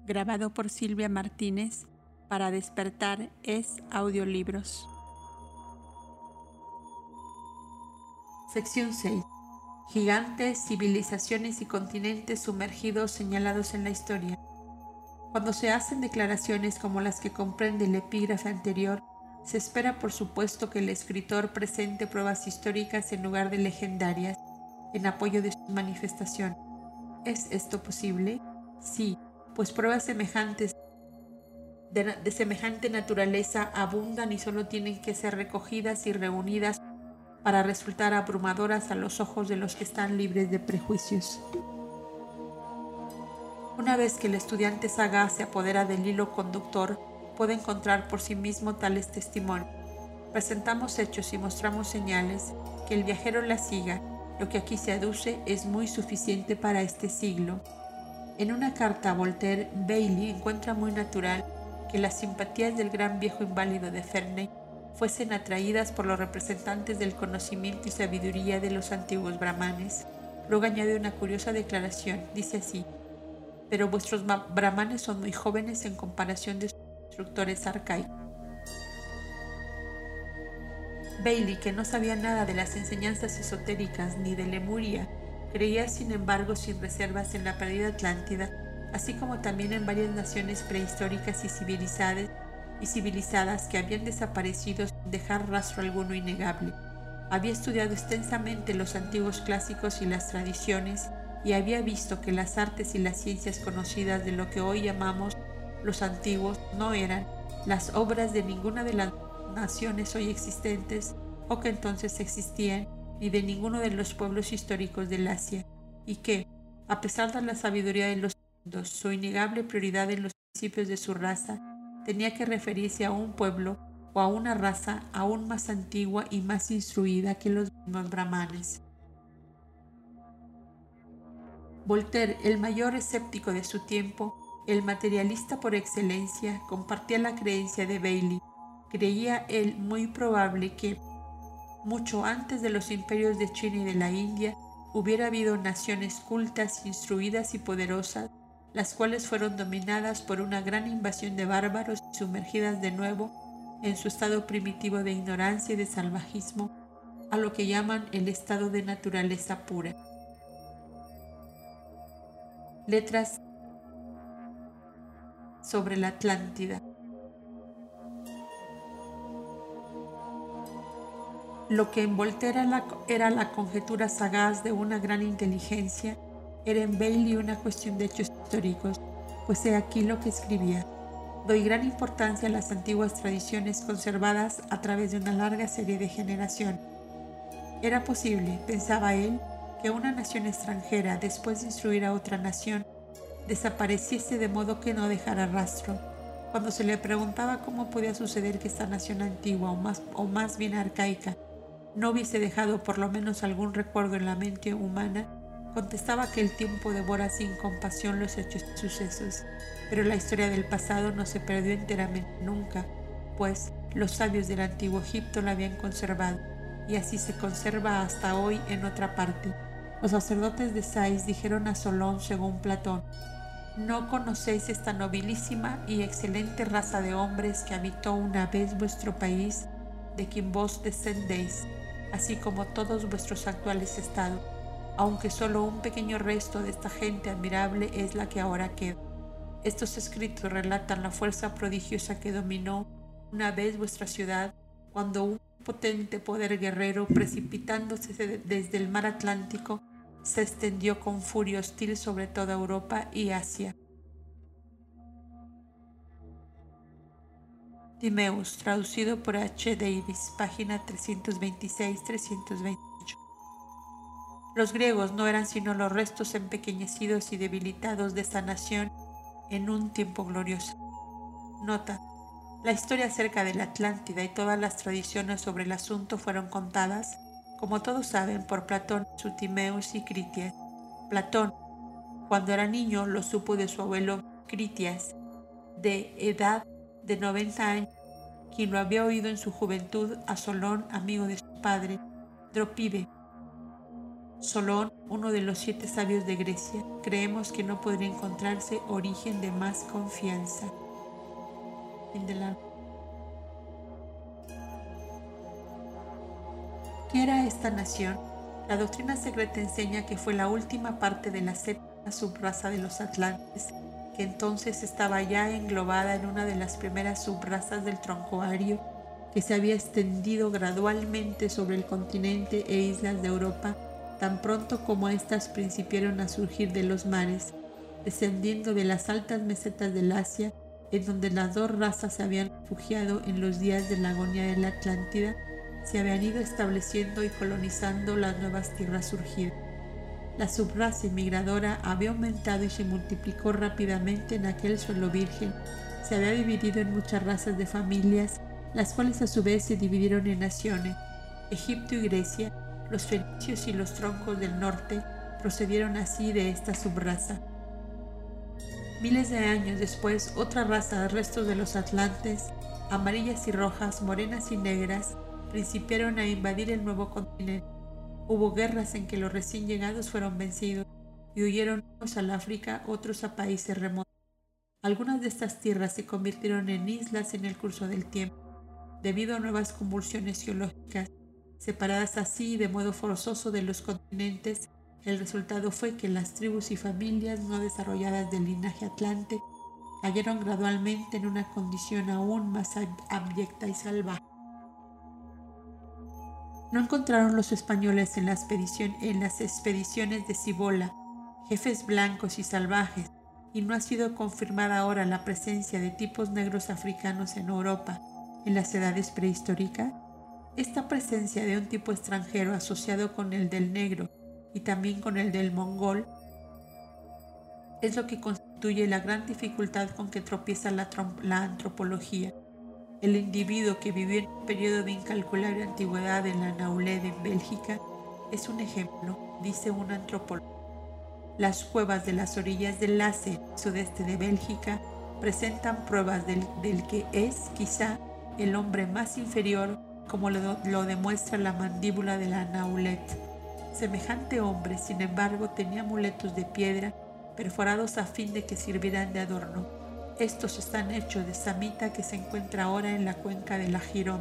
grabado por Silvia Martínez para Despertar es Audiolibros. Sección 6. Gigantes, civilizaciones y continentes sumergidos señalados en la historia. Cuando se hacen declaraciones como las que comprende el epígrafe anterior, se espera por supuesto que el escritor presente pruebas históricas en lugar de legendarias, en apoyo de su manifestación. ¿Es esto posible? Sí, pues pruebas semejantes de semejante naturaleza abundan y solo tienen que ser recogidas y reunidas para resultar abrumadoras a los ojos de los que están libres de prejuicios. Una vez que el estudiante sagaz se apodera del hilo conductor, puede encontrar por sí mismo tales testimonios. Presentamos hechos y mostramos señales, que el viajero la siga. Lo que aquí se aduce es muy suficiente para este siglo. En una carta a Voltaire, Bailey encuentra muy natural que las simpatías del gran viejo inválido de Ferney fuesen atraídas por los representantes del conocimiento y sabiduría de los antiguos brahmanes. Luego añade una curiosa declaración, dice así: pero vuestros brahmanes son muy jóvenes en comparación de sus instructores arcaicos. Bailey, que no sabía nada de las enseñanzas esotéricas ni de Lemuria, creía sin embargo sin reservas en la perdida Atlántida, así como también en varias naciones prehistóricas y civilizadas que habían desaparecido sin dejar rastro alguno innegable. Había estudiado extensamente los antiguos clásicos y las tradiciones y había visto que las artes y las ciencias conocidas de lo que hoy llamamos los antiguos no eran las obras de ninguna de las naciones hoy existentes o que entonces existían, ni de ninguno de los pueblos históricos del Asia, y que, a pesar de la sabiduría de los mundos, su innegable prioridad en los principios de su raza, tenía que referirse a un pueblo o a una raza aún más antigua y más instruida que los mismos brahmanes. Voltaire, el mayor escéptico de su tiempo, el materialista por excelencia, compartía la creencia de Bailey. Creía él muy probable que, mucho antes de los imperios de China y de la India, hubiera habido naciones cultas, instruidas y poderosas, las cuales fueron dominadas por una gran invasión de bárbaros y sumergidas de nuevo en su estado primitivo de ignorancia y de salvajismo, a lo que llaman el estado de naturaleza pura. Letras sobre la Atlántida. Lo que en Voltaire era la conjetura sagaz de una gran inteligencia, era en Bailey una cuestión de hechos históricos, pues he aquí lo que escribía: doy gran importancia a las antiguas tradiciones conservadas a través de una larga serie de generaciones. Era posible, pensaba él, que una nación extranjera, después de instruir a otra nación, desapareciese de modo que no dejara rastro. Cuando se le preguntaba cómo podía suceder que esta nación antigua o más bien arcaica no hubiese dejado por lo menos algún recuerdo en la mente humana, contestaba que el tiempo devora sin compasión los hechos y sucesos, pero la historia del pasado no se perdió enteramente nunca, pues los sabios del antiguo Egipto la habían conservado, y así se conserva hasta hoy en otra parte. Los sacerdotes de Sais dijeron a Solón, según Platón: ¿no conocéis esta nobilísima y excelente raza de hombres que habitó una vez vuestro país, de quien vos descendéis, así como todos vuestros actuales estados, aunque solo un pequeño resto de esta gente admirable es la que ahora queda? Estos escritos relatan la fuerza prodigiosa que dominó una vez vuestra ciudad, cuando un potente poder guerrero, precipitándose desde el mar Atlántico, se extendió con furia hostil sobre toda Europa y Asia. Timaeus, traducido por H. Davis, página 326-328. Los griegos no eran sino los restos empequeñecidos y debilitados de esta nación en un tiempo glorioso. Nota: la historia acerca de la Atlántida y todas las tradiciones sobre el asunto fueron contadas, como todos saben, por Platón, su Timaeus y Critias. Platón, cuando era niño, lo supo de su abuelo Critias, de edad de 90 años, quien lo había oído en su juventud a Solón, amigo de su padre, Drópide. Solón, uno de los 7 sabios de Grecia, creemos que no podría encontrarse origen de más confianza. Fin de la... ¿Qué era esta nación? La doctrina secreta enseña que fue la última parte de la séptima subraza de los atlantes, que entonces estaba ya englobada en una de las primeras subrazas del tronco ario, que se había extendido gradualmente sobre el continente e islas de Europa, tan pronto como éstas principiaron a surgir de los mares, descendiendo de las altas mesetas del Asia, en donde las dos razas se habían refugiado en los días de la agonía de la Atlántida, se habían ido estableciendo y colonizando las nuevas tierras surgidas. La subraza inmigradora había aumentado y se multiplicó rápidamente en aquel suelo virgen. Se había dividido en muchas razas de familias, las cuales a su vez se dividieron en naciones. Egipto y Grecia, los fenicios y los troncos del norte procedieron así de esta subraza. Miles de años después, otra raza de restos de los atlantes, amarillas y rojas, morenas y negras, principiaron a invadir el nuevo continente. Hubo guerras en que los recién llegados fueron vencidos y huyeron unos al África, otros a países remotos. Algunas de estas tierras se convirtieron en islas en el curso del tiempo, debido a nuevas convulsiones geológicas. Separadas así de modo forzoso de los continentes, el resultado fue que las tribus y familias no desarrolladas del linaje atlante cayeron gradualmente en una condición aún más abyecta y salvaje. No encontraron los españoles en las expediciones de Cibola jefes blancos y salvajes, y no ha sido confirmada ahora la presencia de tipos negros africanos en Europa en las edades prehistóricas. Esta presencia de un tipo extranjero asociado con el del negro y también con el del mongol es lo que constituye la gran dificultad con que tropieza la antropología. El individuo que vivió en un periodo de incalculable antigüedad en la Nauled en Bélgica es un ejemplo, dice un antropólogo. Las cuevas de las orillas del Lace, sudeste de Bélgica, presentan pruebas del que es, quizá, el hombre más inferior, como lo demuestra la mandíbula de la Nauled. Semejante hombre, sin embargo, tenía amuletos de piedra perforados a fin de que sirvieran de adorno. Estos están hechos de samita que se encuentra ahora en la cuenca de la Gironde.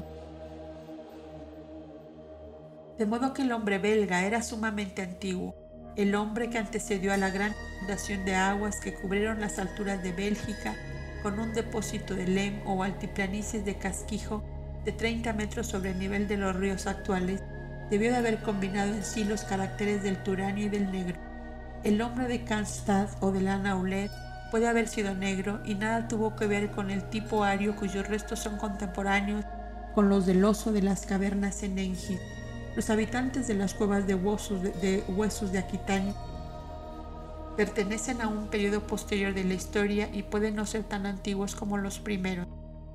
De modo que el hombre belga era sumamente antiguo, el hombre que antecedió a la gran inundación de aguas que cubrieron las alturas de Bélgica con un depósito de lem o altiplanicies de casquijo de 30 metros sobre el nivel de los ríos actuales, debió de haber combinado en sí los caracteres del turanio y del negro. El hombre de Cannstatt o de la Nauled puede haber sido negro y nada tuvo que ver con el tipo ario cuyos restos son contemporáneos con los del oso de las cavernas en Engis. Los habitantes de las cuevas de huesos de Aquitania pertenecen a un periodo posterior de la historia y pueden no ser tan antiguos como los primeros.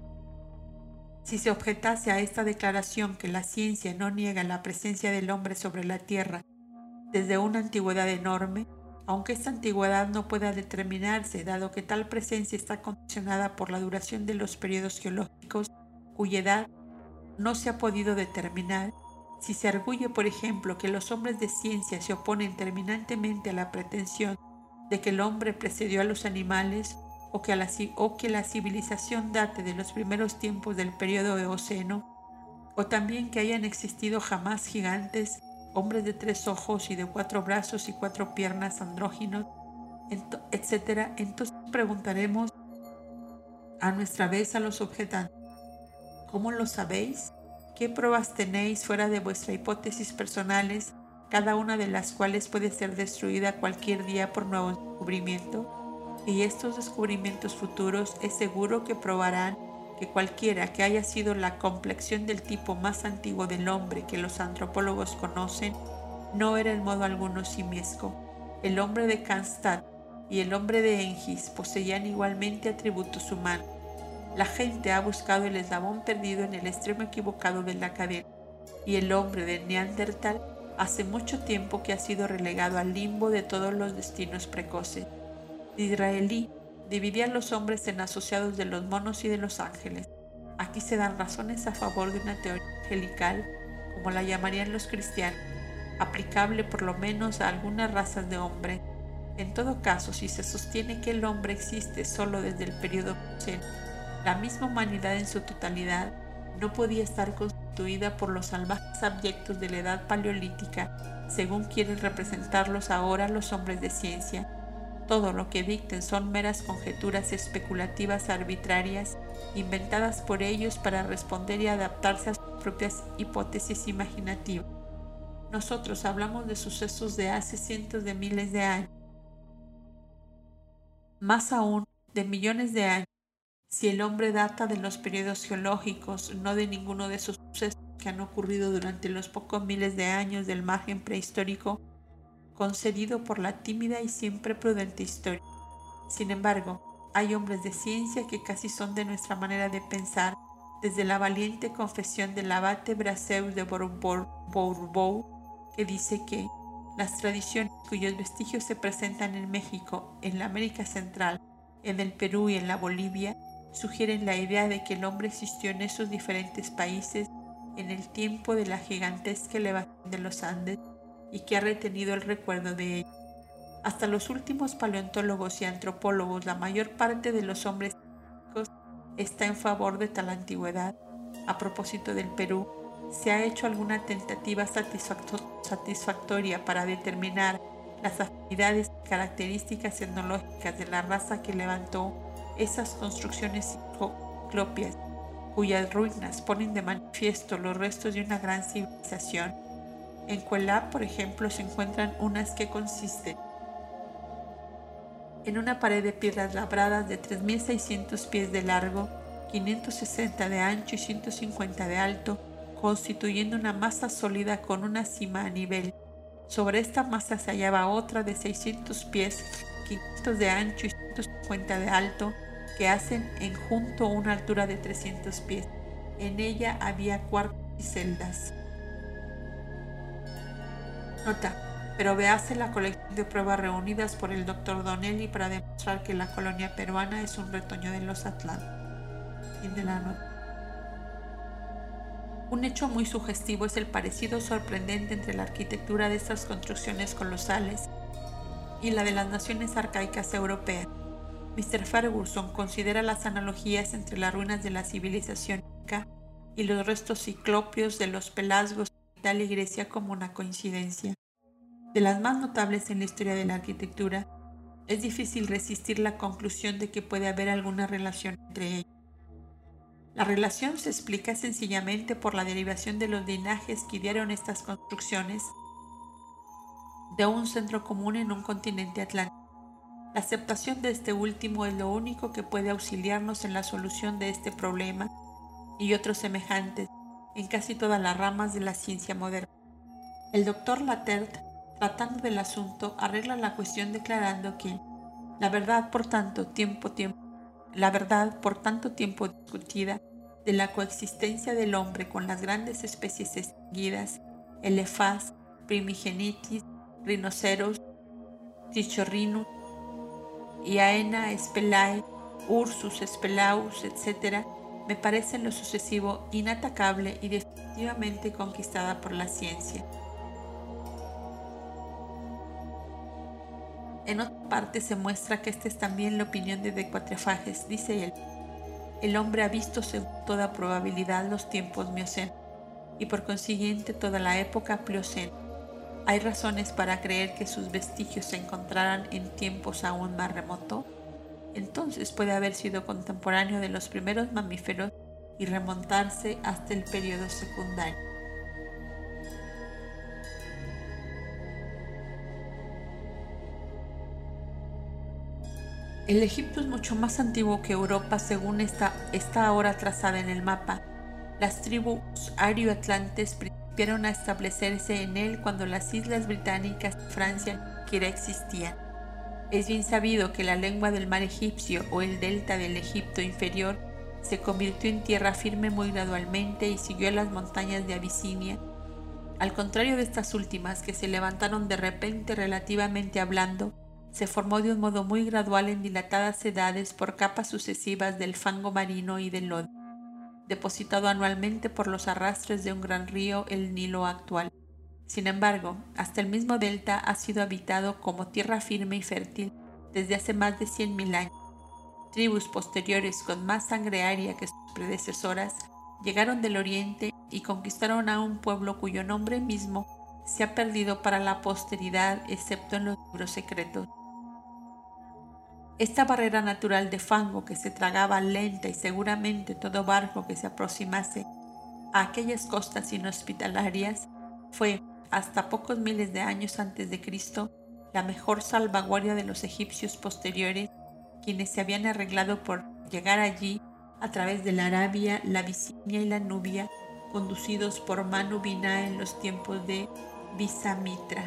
Si se objetase a esta declaración que la ciencia no niega la presencia del hombre sobre la Tierra desde una antigüedad enorme, aunque esta antigüedad no pueda determinarse, dado que tal presencia está condicionada por la duración de los periodos geológicos, cuya edad no se ha podido determinar, si se arguye, por ejemplo, que los hombres de ciencia se oponen terminantemente a la pretensión de que el hombre precedió a los animales, o que la civilización date de los primeros tiempos del periodo eoceno, o también que hayan existido jamás gigantes, hombres de 3 ojos y de 4 brazos y 4 piernas andróginos, etc., entonces preguntaremos a nuestra vez a los objetantes: ¿cómo lo sabéis? ¿Qué pruebas tenéis fuera de vuestras hipótesis personales, cada una de las cuales puede ser destruida cualquier día por nuevos descubrimientos? Y estos descubrimientos futuros es seguro que probarán que cualquiera que haya sido la complexión del tipo más antiguo del hombre que los antropólogos conocen, no era en modo alguno simiesco. El hombre de Cannstatt y el hombre de Engis poseían igualmente atributos humanos. La gente ha buscado el eslabón perdido en el extremo equivocado de la cadena, y el hombre de Neandertal hace mucho tiempo que ha sido relegado al limbo de todos los destinos precoces. Disraeli dividía a los hombres en asociados de los monos y de los ángeles. Aquí se dan razones a favor de una teoría angelical, como la llamarían los cristianos. aplicable por lo menos a algunas razas de hombres. En todo caso, si se sostiene que el hombre existe solo desde el periodo Mioceno, la misma humanidad en su totalidad no podía estar constituida por los salvajes abyectos de la edad paleolítica, según quieren representarlos ahora los hombres de ciencia. Todo lo que dicten son meras conjeturas especulativas arbitrarias, inventadas por ellos para responder y adaptarse a sus propias hipótesis imaginativas. Nosotros hablamos de sucesos de hace cientos de miles de años, más aún de millones de años. Si el hombre data de los periodos geológicos, no de ninguno de esos sucesos que han ocurrido durante los pocos miles de años del margen prehistórico concedido por la tímida y siempre prudente historia. Sin embargo, hay hombres de ciencia que casi son de nuestra manera de pensar, desde la valiente confesión del abate Braceus de Bourbon, que dice que las tradiciones cuyos vestigios se presentan en México, en la América Central, en el Perú y en la Bolivia, sugieren la idea de que el hombre existió en esos diferentes países en el tiempo de la gigantesca elevación de los Andes y que ha retenido el recuerdo de ello. Hasta los últimos paleontólogos y antropólogos, la mayor parte de los hombres científicos está en favor de tal antigüedad. A propósito del Perú, ¿se ha hecho alguna tentativa satisfactoria para determinar las afinidades y características etnológicas de la raza que levantó esas construcciones ciclópeas, cuyas ruinas ponen de manifiesto los restos de una gran civilización? En Cuelap, por ejemplo, se encuentran unas que consisten en una pared de piedras labradas de 3.600 pies de largo, 560 de ancho y 150 de alto, constituyendo una masa sólida con una cima a nivel. Sobre esta masa se hallaba otra de 600 pies, 500 de ancho y 150 de alto, que hacen en junto una altura de 300 pies. En ella había cuartos y celdas. Nota: pero véase la colección de pruebas reunidas por el Dr. Donnelly para demostrar que la colonia peruana es un retoño de los Atlánticos. Fin de la nota. Un hecho muy sugestivo es el parecido sorprendente entre la arquitectura de estas construcciones colosales y la de las naciones arcaicas europeas. Mr. Ferguson considera las analogías entre las ruinas de la civilización inca y los restos ciclópeos de los Pelasgos en Italia y Grecia como una coincidencia. De las más notables en la historia de la arquitectura, es difícil resistir la conclusión de que puede haber alguna relación entre ellas. La relación se explica sencillamente por la derivación de los linajes que idearon estas construcciones de un centro común en un continente atlántico. La aceptación de este último es lo único que puede auxiliarnos en la solución de este problema y otros semejantes en casi todas las ramas de la ciencia moderna. El doctor Latert, tratando del asunto, arregla la cuestión declarando que la verdad por tanto tiempo discutida de la coexistencia del hombre con las grandes especies extinguidas, Elephas, Primigenitis, Rhinoceros, Trichorhinus, Hyaena Spelae, Ursus Spelaus, etc., me parece en lo sucesivo inatacable y definitivamente conquistada por la ciencia. En otra parte se muestra que esta es también la opinión de Quatrefages. Dice él: el hombre ha visto según toda probabilidad los tiempos Mioceno y por consiguiente toda la época Plioceno. ¿Hay razones para creer que sus vestigios se encontraran en tiempos aún más remotos? Entonces puede haber sido contemporáneo de los primeros mamíferos y remontarse hasta el periodo secundario. El Egipto es mucho más antiguo que Europa según está ahora trazada en el mapa. Las tribus ario-atlantes principiaron a establecerse en él cuando las islas británicas y Francia ni siquiera existían. Es bien sabido que la lengua del mar egipcio o el delta del Egipto inferior se convirtió en tierra firme muy gradualmente y siguió a las montañas de Abisinia. Al contrario de estas últimas, que se levantaron de repente relativamente hablando, se formó de un modo muy gradual en dilatadas edades por capas sucesivas del fango marino y del lodo, depositado anualmente por los arrastres de un gran río, el Nilo actual. Sin embargo, hasta el mismo delta ha sido habitado como tierra firme y fértil desde hace más de 100.000 años. Tribus posteriores con más sangre aria que sus predecesoras llegaron del oriente y conquistaron a un pueblo cuyo nombre mismo se ha perdido para la posteridad excepto en los libros secretos. Esta barrera natural de fango que se tragaba lenta y seguramente todo barco que se aproximase a aquellas costas inhospitalarias fue, hasta pocos miles de años antes de Cristo, la mejor salvaguardia de los egipcios posteriores, quienes se habían arreglado por llegar allí a través de la Arabia, la Abisinia y la Nubia, conducidos por Manu Binah en los tiempos de Visamitra.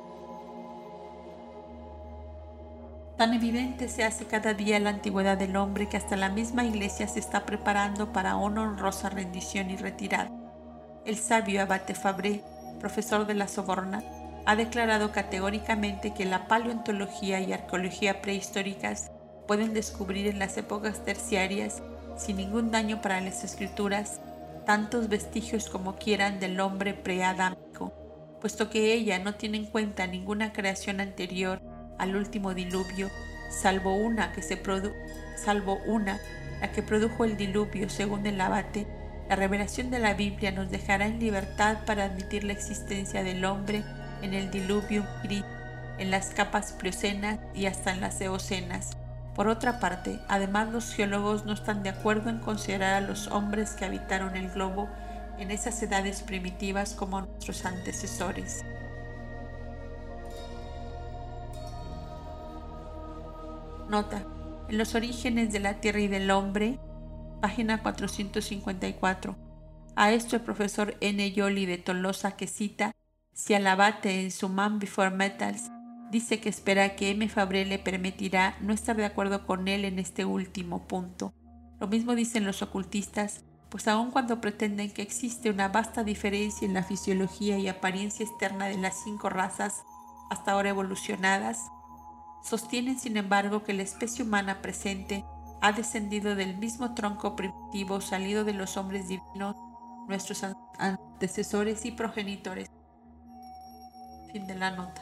Tan evidente se hace cada día la antigüedad del hombre que hasta la misma Iglesia se está preparando para una honrosa rendición y retirada. El sabio abate Fabré, profesor de la Sorbona, ha declarado categóricamente que la paleontología y arqueología prehistóricas pueden descubrir en las épocas terciarias, sin ningún daño para las escrituras, tantos vestigios como quieran del hombre preadámico, puesto que ella no tiene en cuenta ninguna creación anterior al último diluvio, salvo una, la que produjo el diluvio, según el abate. La revelación de la Biblia nos dejará en libertad para admitir la existencia del hombre en el diluvio, en las capas pliocenas y hasta en las eocenas. Por otra parte, además los geólogos no están de acuerdo en considerar a los hombres que habitaron el globo en esas edades primitivas como nuestros antecesores. Nota: en los orígenes de la Tierra y del hombre, página 454. A esto el profesor N. Yoli de Tolosa, que cita si al abate en su Man Before Metals, dice que espera que M. Fabré le permitirá no estar de acuerdo con él en este último punto. Lo mismo dicen los ocultistas, pues aun cuando pretenden que existe una vasta diferencia en la fisiología y apariencia externa de las 5 razas hasta ahora evolucionadas, sostienen sin embargo que la especie humana presente ha descendido del mismo tronco primitivo salido de los hombres divinos, nuestros antecesores y progenitores. Fin de la nota.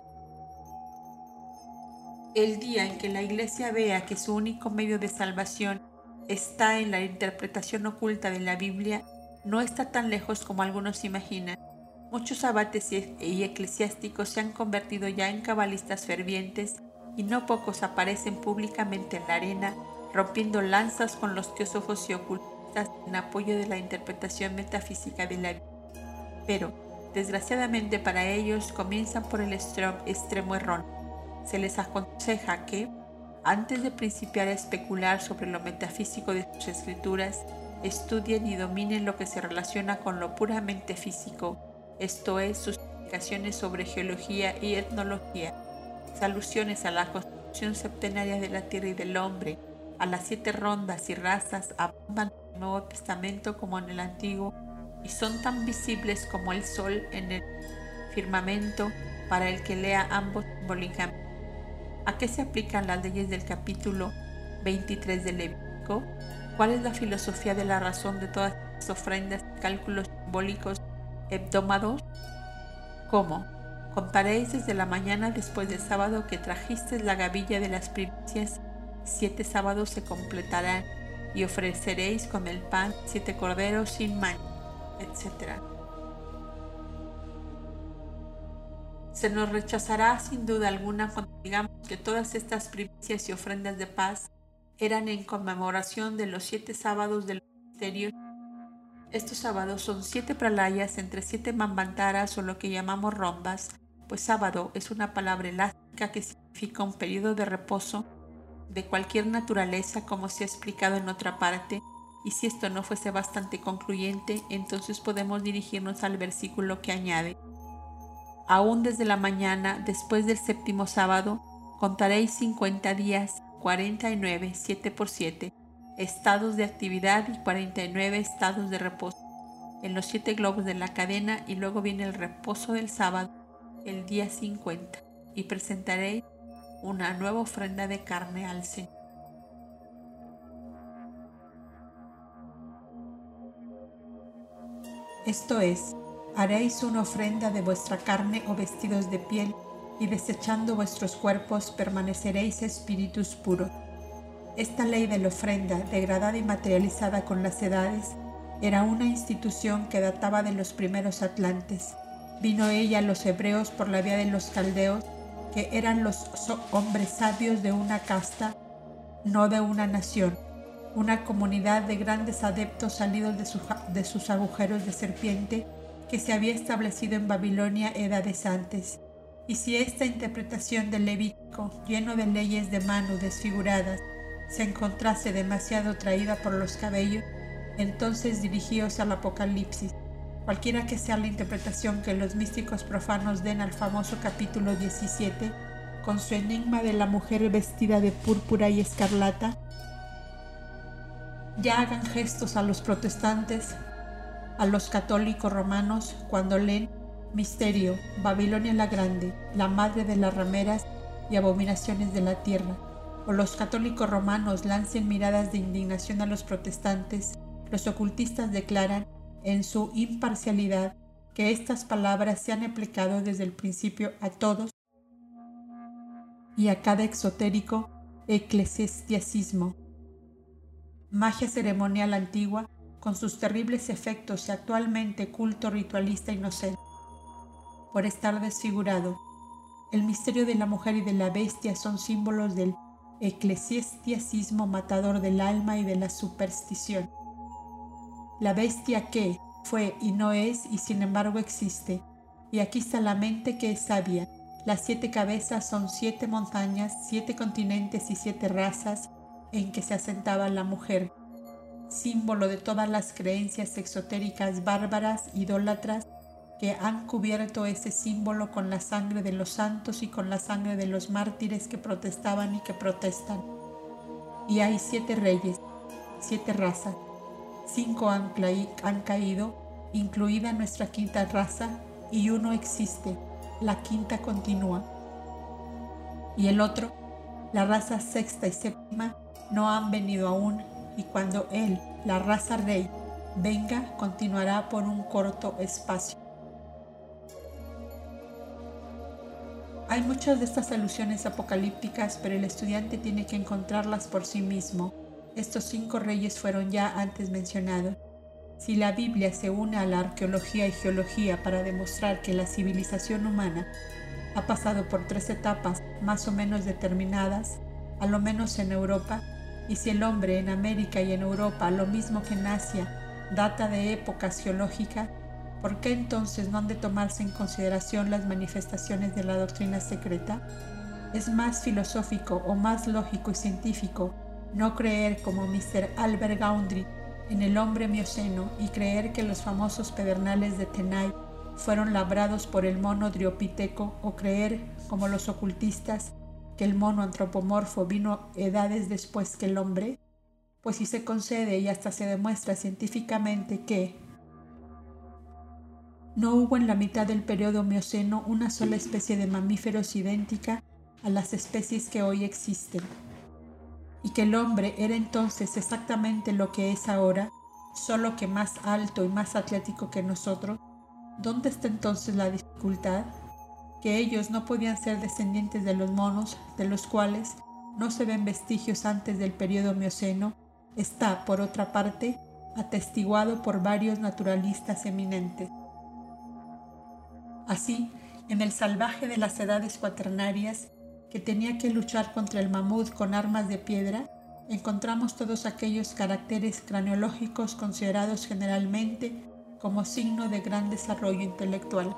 El día en que la Iglesia vea que su único medio de salvación está en la interpretación oculta de la Biblia, no está tan lejos como algunos imaginan. Muchos abates y eclesiásticos se han convertido ya en cabalistas fervientes y no pocos aparecen públicamente en la arena, rompiendo lanzas con los teósofos y ocultistas en apoyo de la interpretación metafísica de la Biblia. Pero, desgraciadamente para ellos, comienzan por el extremo erróneo. Se les aconseja que, antes de principiar a especular sobre lo metafísico de sus escrituras, estudien y dominen lo que se relaciona con lo puramente físico, esto es, sus explicaciones sobre geología y etnología, alusiones a la constitución septenaria de la tierra y del hombre, a las 7 rondas y razas, abundan en el Nuevo Testamento como en el Antiguo y son tan visibles como el sol en el firmamento para el que lea ambos simbólicamente. ¿A qué se aplican las leyes del capítulo 23 del Levítico? ¿Cuál es la filosofía de la razón de todas las ofrendas y cálculos simbólicos hebdómados? ¿Cómo? Contaréis desde la mañana después del sábado que trajisteis la gavilla de las primicias, 7 sábados se completarán, y ofreceréis con el pan 7 corderos sin mancha, etc. Se nos rechazará sin duda alguna cuando digamos que todas estas primicias y ofrendas de paz eran en conmemoración de los 7 sábados de los misterios. Estos sábados son 7 pralayas entre 7 manvantaras o lo que llamamos rombas, pues sábado es una palabra elástica que significa un periodo de reposo de cualquier naturaleza, como se ha explicado en otra parte, y si esto no fuese bastante concluyente, entonces podemos dirigirnos al versículo que añade: aún desde la mañana, después del 7º sábado, contaréis 50 días, 49, 7 por 7, estados de actividad y 49 estados de reposo, en los 7 globos de la cadena, y luego viene el reposo del sábado, el día 50, y presentaréis una nueva ofrenda de carne al Señor. Esto es, Haréis una ofrenda de vuestra carne o vestidos de piel, y desechando vuestros cuerpos permaneceréis espíritus puros. Esta ley de la ofrenda, degradada y materializada con las edades, era una institución que databa de los primeros atlantes. Vino ella a los hebreos por la vía de los caldeos, que eran los hombres sabios de una casta, no de una nación, una comunidad de grandes adeptos salidos de sus agujeros de serpiente que se había establecido en Babilonia edades antes. Y si esta interpretación del Levítico, lleno de leyes de Manu desfiguradas, se encontrase demasiado traída por los cabellos, entonces dirigíos al Apocalipsis, cualquiera que sea la interpretación que los místicos profanos den al famoso capítulo 17, con su enigma de la mujer vestida de púrpura y escarlata. Ya hagan gestos a los protestantes, a los católicos romanos, cuando leen Misterio, Babilonia la Grande, la madre de las rameras y abominaciones de la tierra. O los católicos romanos lancen miradas de indignación a los protestantes. Los ocultistas declaran, en su imparcialidad, que estas palabras se han aplicado desde el principio a todos y a cada exotérico eclesiasticismo. Magia ceremonial antigua, con sus terribles efectos y actualmente culto ritualista inocente, por estar desfigurado. El misterio de la mujer y de la bestia son símbolos del eclesiasticismo matador del alma y de la superstición. La bestia que fue y no es y sin embargo existe, y aquí está la mente que es sabia. Las 7 cabezas son 7 montañas, 7 continentes y 7 razas en que se asentaba la mujer, símbolo de todas las creencias exotéricas bárbaras, idólatras, que han cubierto ese símbolo con la sangre de los santos y con la sangre de los mártires que protestaban y que protestan. Y hay 7 reyes, 7 razas, 5 han caído, incluida nuestra 5ª raza, y 1 existe, la 5ª continúa. Y el otro, la raza 6ª y 7ª, no han venido aún, y cuando él, la raza rey, venga, continuará por un corto espacio. Hay muchas de estas alusiones apocalípticas, pero el estudiante tiene que encontrarlas por sí mismo. Estos 5 reyes fueron ya antes mencionados. Si la Biblia se une a la arqueología y geología para demostrar que la civilización humana ha pasado por 3 etapas más o menos determinadas, a lo menos en Europa, y si el hombre en América y en Europa, lo mismo que en Asia, data de épocas geológicas, ¿por qué entonces no han de tomarse en consideración las manifestaciones de la doctrina secreta? Es más filosófico o más lógico y científico no creer como Mr. Albert Gundry en el hombre mioceno y creer que los famosos pedernales de Tenay fueron labrados por el mono driopiteco, o creer, como los ocultistas, que el mono antropomorfo vino edades después que el hombre. Pues si se concede y hasta se demuestra científicamente que no hubo en la mitad del periodo mioceno una sola especie de mamíferos idéntica a las especies que hoy existen, y que el hombre era entonces exactamente lo que es ahora, solo que más alto y más atlético que nosotros, ¿dónde está entonces la dificultad? Que ellos no podían ser descendientes de los monos, de los cuales no se ven vestigios antes del periodo mioceno, está, por otra parte, atestiguado por varios naturalistas eminentes. Así, en el salvaje de las edades cuaternarias, que tenía que luchar contra el mamut con armas de piedra, encontramos todos aquellos caracteres craneológicos considerados generalmente como signo de gran desarrollo intelectual.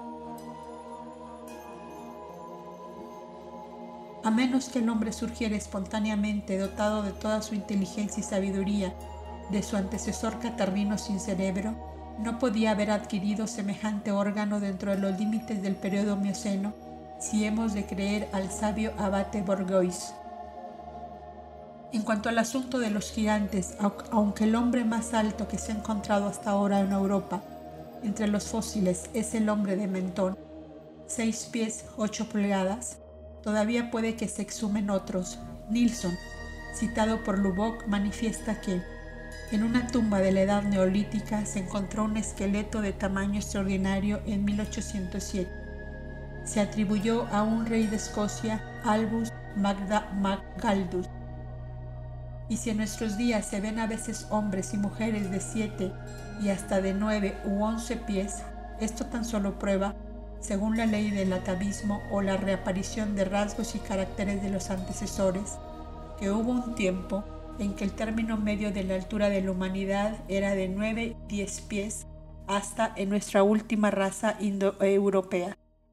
A menos que el hombre surgiera espontáneamente dotado de toda su inteligencia y sabiduría de su antecesor catarrino sin cerebro, no podía haber adquirido semejante órgano dentro de los límites del periodo mioceno, si hemos de creer al sabio abate Bourgeois. En cuanto al asunto de los gigantes, aunque el hombre más alto que se ha encontrado hasta ahora en Europa entre los fósiles es el hombre de Mentón, 6 pies 8 pulgadas, todavía puede que se exhumen otros. Nilsson, citado por Lubbock, manifiesta que En una tumba de la Edad Neolítica se encontró un esqueleto de tamaño extraordinario en 1807. Se atribuyó a un rey de Escocia, Albus MacGaldus. Y si en nuestros días se ven a veces hombres y mujeres de 7 y hasta de 9 u 11 pies, esto tan solo prueba, según la ley del atavismo o la reaparición de rasgos y caracteres de los antecesores, que hubo un tiempo en que el término medio de la altura de la humanidad era de 9-10 pies hasta en nuestra última raza indoeuropea.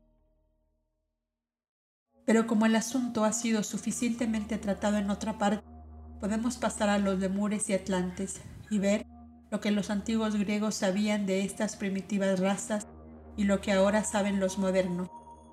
Pero como el asunto ha sido suficientemente tratado en otra parte, podemos pasar a los lemures y atlantes y ver lo que los antiguos griegos sabían de estas primitivas razas y lo que ahora saben los modernos.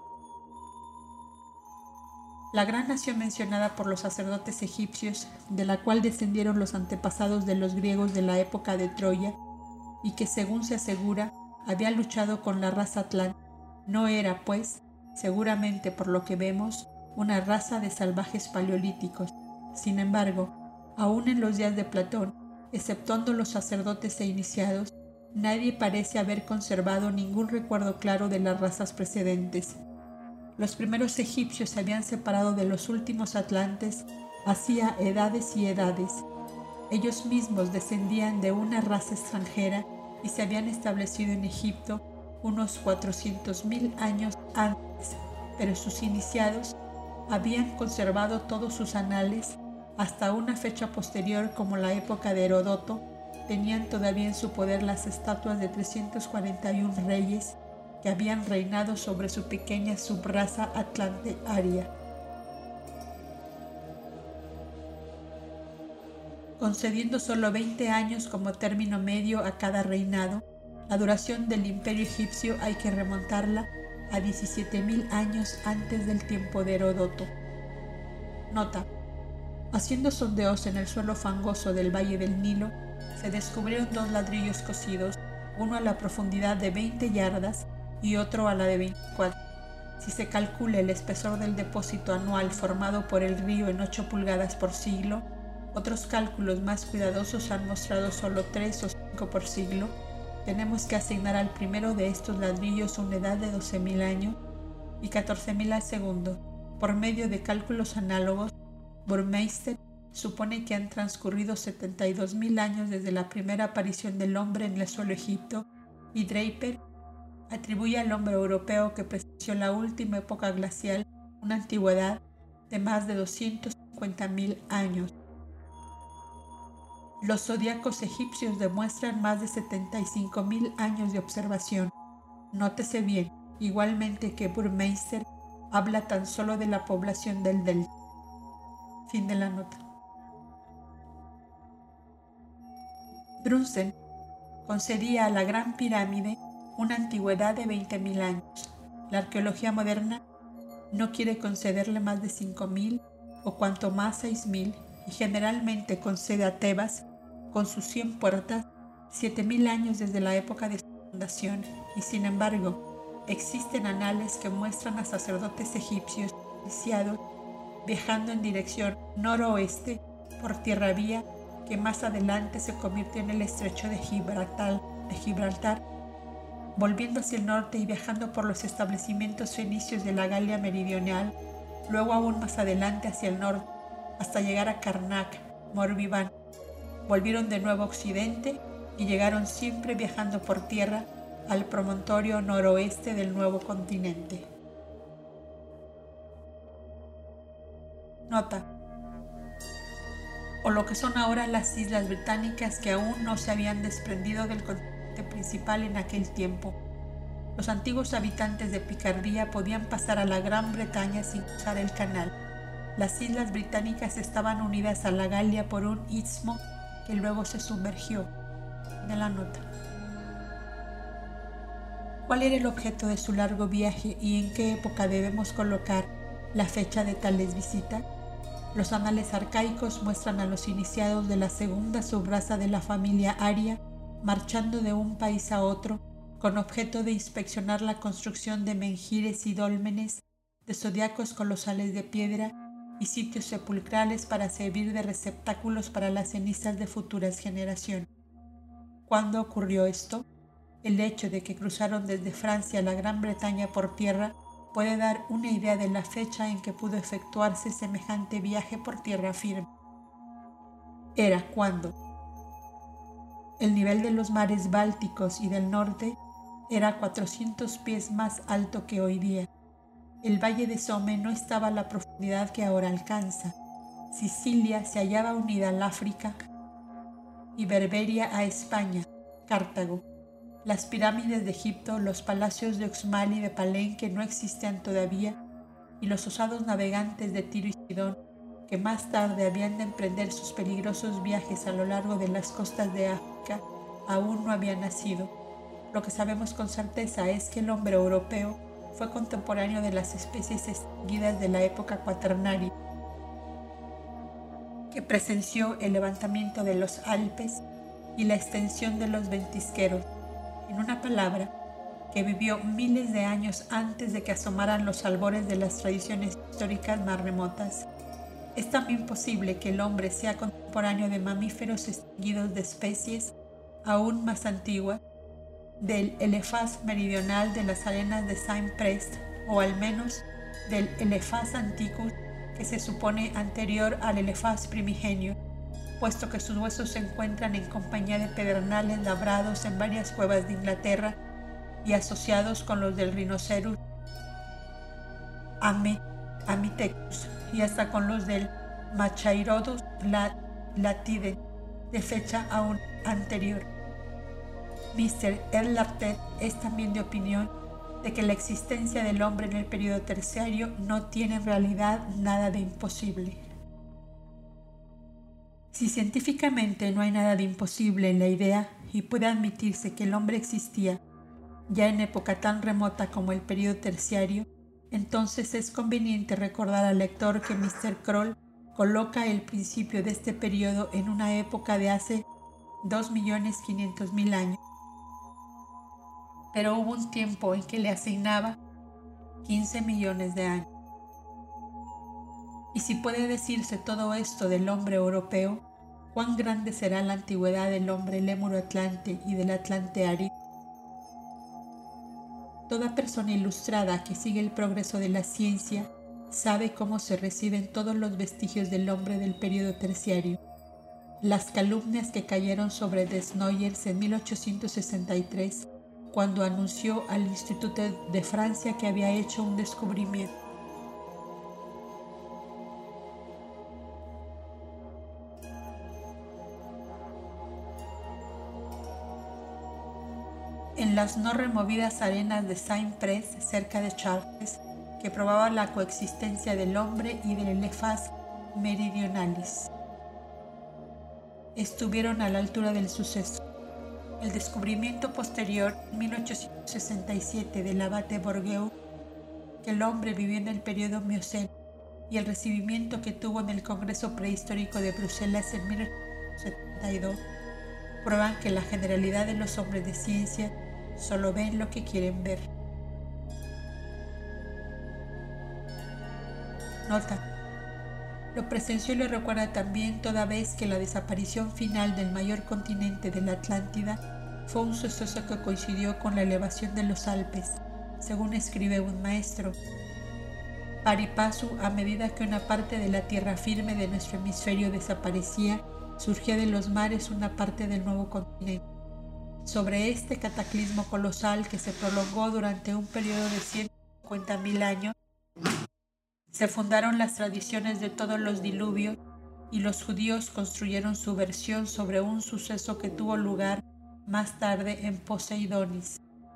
La gran nación mencionada por los sacerdotes egipcios, de la cual descendieron los antepasados de los griegos de la época de Troya, y que según se asegura, había luchado con la raza atlante, no era, pues, seguramente por lo que vemos, una raza de salvajes paleolíticos. Sin embargo, aún en los días de Platón, exceptuando los sacerdotes e iniciados, nadie parece haber conservado ningún recuerdo claro de las razas precedentes. Los primeros egipcios se habían separado de los últimos atlantes hacía edades y edades. Ellos mismos descendían de una raza extranjera y se habían establecido en Egipto unos 400.000 años antes, pero sus iniciados habían conservado todos sus anales hasta una fecha posterior, como la época de Heródoto. Tenían todavía en su poder las estatuas de 341 reyes que habían reinado sobre su pequeña subraza atlante aria. Concediendo solo 20 años como término medio a cada reinado, la duración del imperio egipcio hay que remontarla a 17.000 años antes del tiempo de Heródoto. Nota: haciendo sondeos en el suelo fangoso del valle del Nilo, se descubrieron 2 ladrillos cocidos, uno a la profundidad de 20 yardas y otro a la de 24. Si se calcula el espesor del depósito anual formado por el río en 8 pulgadas por siglo, otros cálculos más cuidadosos han mostrado solo 3 o 5 por siglo, tenemos que asignar al primero de estos ladrillos una edad de 12.000 años y 14.000 al segundo. Por medio de cálculos análogos, Burmeister supone que han transcurrido 72.000 años desde la primera aparición del hombre en el suelo egipcio, y Draper atribuye al hombre europeo que presenció la última época glacial una antigüedad de más de 250.000 años. Los zodiacos egipcios demuestran más de 75.000 años de observación. Nótese bien, igualmente, que Burmeister habla tan solo de la población del delta. Fin de la nota. Brunsen concedía a la Gran Pirámide una antigüedad de 20.000 años. La arqueología moderna no quiere concederle más de 5.000 o cuanto más 6.000, y generalmente concede a Tebas, con sus 100 puertas, 7.000 años desde la época de su fundación, y sin embargo existen anales que muestran a sacerdotes egipcios iniciados viajando en dirección noroeste por tierra vía que más adelante se convirtió en el estrecho de Gibraltar, volviendo hacia el norte y viajando por los establecimientos fenicios de la Galia meridional, luego aún más adelante hacia el norte, hasta llegar a Karnak, Morbihan. Volvieron de nuevo a occidente y llegaron siempre viajando por tierra al promontorio noroeste del nuevo continente. Nota: o lo que son ahora las Islas Británicas, que aún no se habían desprendido del continente principal en aquel tiempo. Los antiguos habitantes de Picardía podían pasar a la Gran Bretaña sin cruzar el canal. Las Islas Británicas estaban unidas a la Galia por un istmo que luego se sumergió. De la nota. ¿Cuál era el objeto de su largo viaje y en qué época debemos colocar la fecha de tales visitas? Los anales arcaicos muestran a los iniciados de la segunda subraza de la familia aria marchando de un país a otro con objeto de inspeccionar la construcción de menhires y dólmenes, de zodiacos colosales de piedra y sitios sepulcrales para servir de receptáculos para las cenizas de futuras generaciones. ¿Cuándo ocurrió esto? El hecho de que cruzaron desde Francia a la Gran Bretaña por tierra puede dar una idea de la fecha en que pudo efectuarse semejante viaje por tierra firme. Era cuando el nivel de los mares bálticos y del norte era 400 pies más alto que hoy día. El valle de Somme no estaba a la profundidad que ahora alcanza. Sicilia se hallaba unida al África y Berberia a España, Cartago. Las pirámides de Egipto, los palacios de Uxmal y de Palenque no existían todavía, y los osados navegantes de Tiro y Sidón, que más tarde habían de emprender sus peligrosos viajes a lo largo de las costas de África, aún no habían nacido. Lo que sabemos con certeza es que el hombre europeo fue contemporáneo de las especies extinguidas de la época cuaternaria, que presenció el levantamiento de los Alpes y la extensión de los ventisqueros. En una palabra, que vivió miles de años antes de que asomaran los albores de las tradiciones históricas más remotas. Es también posible que el hombre sea contemporáneo de mamíferos extinguidos de especies aún más antiguas, del Elephas meridional de las arenas de Saint-Priest, o al menos del Elephas anticus, que se supone anterior al Elephas primigenio, puesto que sus huesos se encuentran en compañía de pedernales labrados en varias cuevas de Inglaterra y asociados con los del Rhinoceros amithecus y hasta con los del Machairodus latide, de fecha aún anterior. Mr. Ed Lartet es también de opinión de que la existencia del hombre en el período terciario no tiene en realidad nada de imposible. Si científicamente no hay nada de imposible en la idea y puede admitirse que el hombre existía ya en época tan remota como el período terciario, entonces es conveniente recordar al lector que Mr. Kroll coloca el principio de este período en una época de hace 2.500.000 años. Pero hubo un tiempo en que le asignaba 15 millones de años. Y si puede decirse todo esto del hombre europeo, ¿cuán grande será la antigüedad del hombre lémuro-atlante y del Atlante árido? Toda persona ilustrada que sigue el progreso de la ciencia sabe cómo se reciben todos los vestigios del hombre del período terciario. Las calumnias que cayeron sobre Desnoyers en 1863, cuando anunció al Instituto de Francia que había hecho un descubrimiento. En las no removidas arenas de Saint-Priest, cerca de Chartres, que probaba la coexistencia del hombre y del Elephas meridionalis. Estuvieron a la altura del suceso. El descubrimiento posterior, en 1867, del abate Bourgeois, que el hombre vivió en el periodo Mioceno, y el recibimiento que tuvo en el Congreso Prehistórico de Bruselas en 1872, prueban que la generalidad de los hombres de ciencia solo ven lo que quieren ver. Nota: lo presenció y lo recuerda también toda vez que la desaparición final del mayor continente de la Atlántida fue un suceso que coincidió con la elevación de los Alpes, según escribe un maestro. Pari passu, a medida que una parte de la tierra firme de nuestro hemisferio desaparecía, surgía de los mares una parte del nuevo continente. Sobre este cataclismo colosal que se prolongó durante un periodo de 150.000 años, se fundaron las tradiciones de todos los diluvios y los judíos construyeron su versión sobre un suceso que tuvo lugar más tarde en Poseidonis.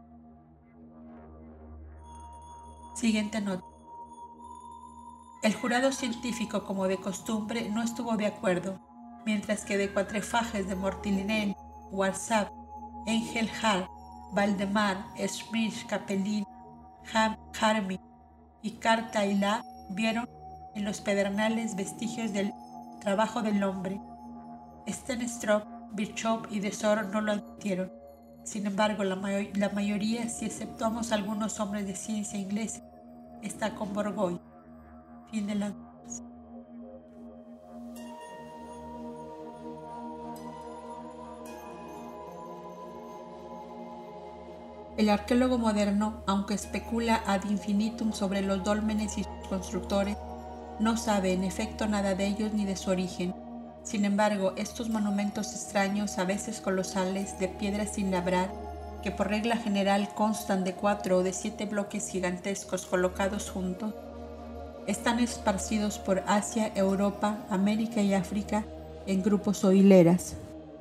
Siguiente nota. El jurado científico, como de costumbre, no estuvo de acuerdo, mientras que de Quatrefages de Mortillet, Warszawa, Engelhard, Valdemar, Schmidt, Capellin, Harmy y Cartaillat vieron en los pedernales vestigios del trabajo del hombre. Stenstrup, Virchow y Desor no lo admitieron. Sin embargo, la mayoría, si exceptuamos algunos hombres de ciencia ingleses, está con Bourgeois. Fin de la... El arqueólogo moderno, aunque especula ad infinitum sobre los dólmenes y sus constructores, no sabe en efecto nada de ellos ni de su origen. Sin embargo, estos monumentos extraños, a veces colosales, de piedra sin labrar, que por regla general constan de 4 o de 7 bloques gigantescos colocados juntos, están esparcidos por Asia, Europa, América y África en grupos o hileras.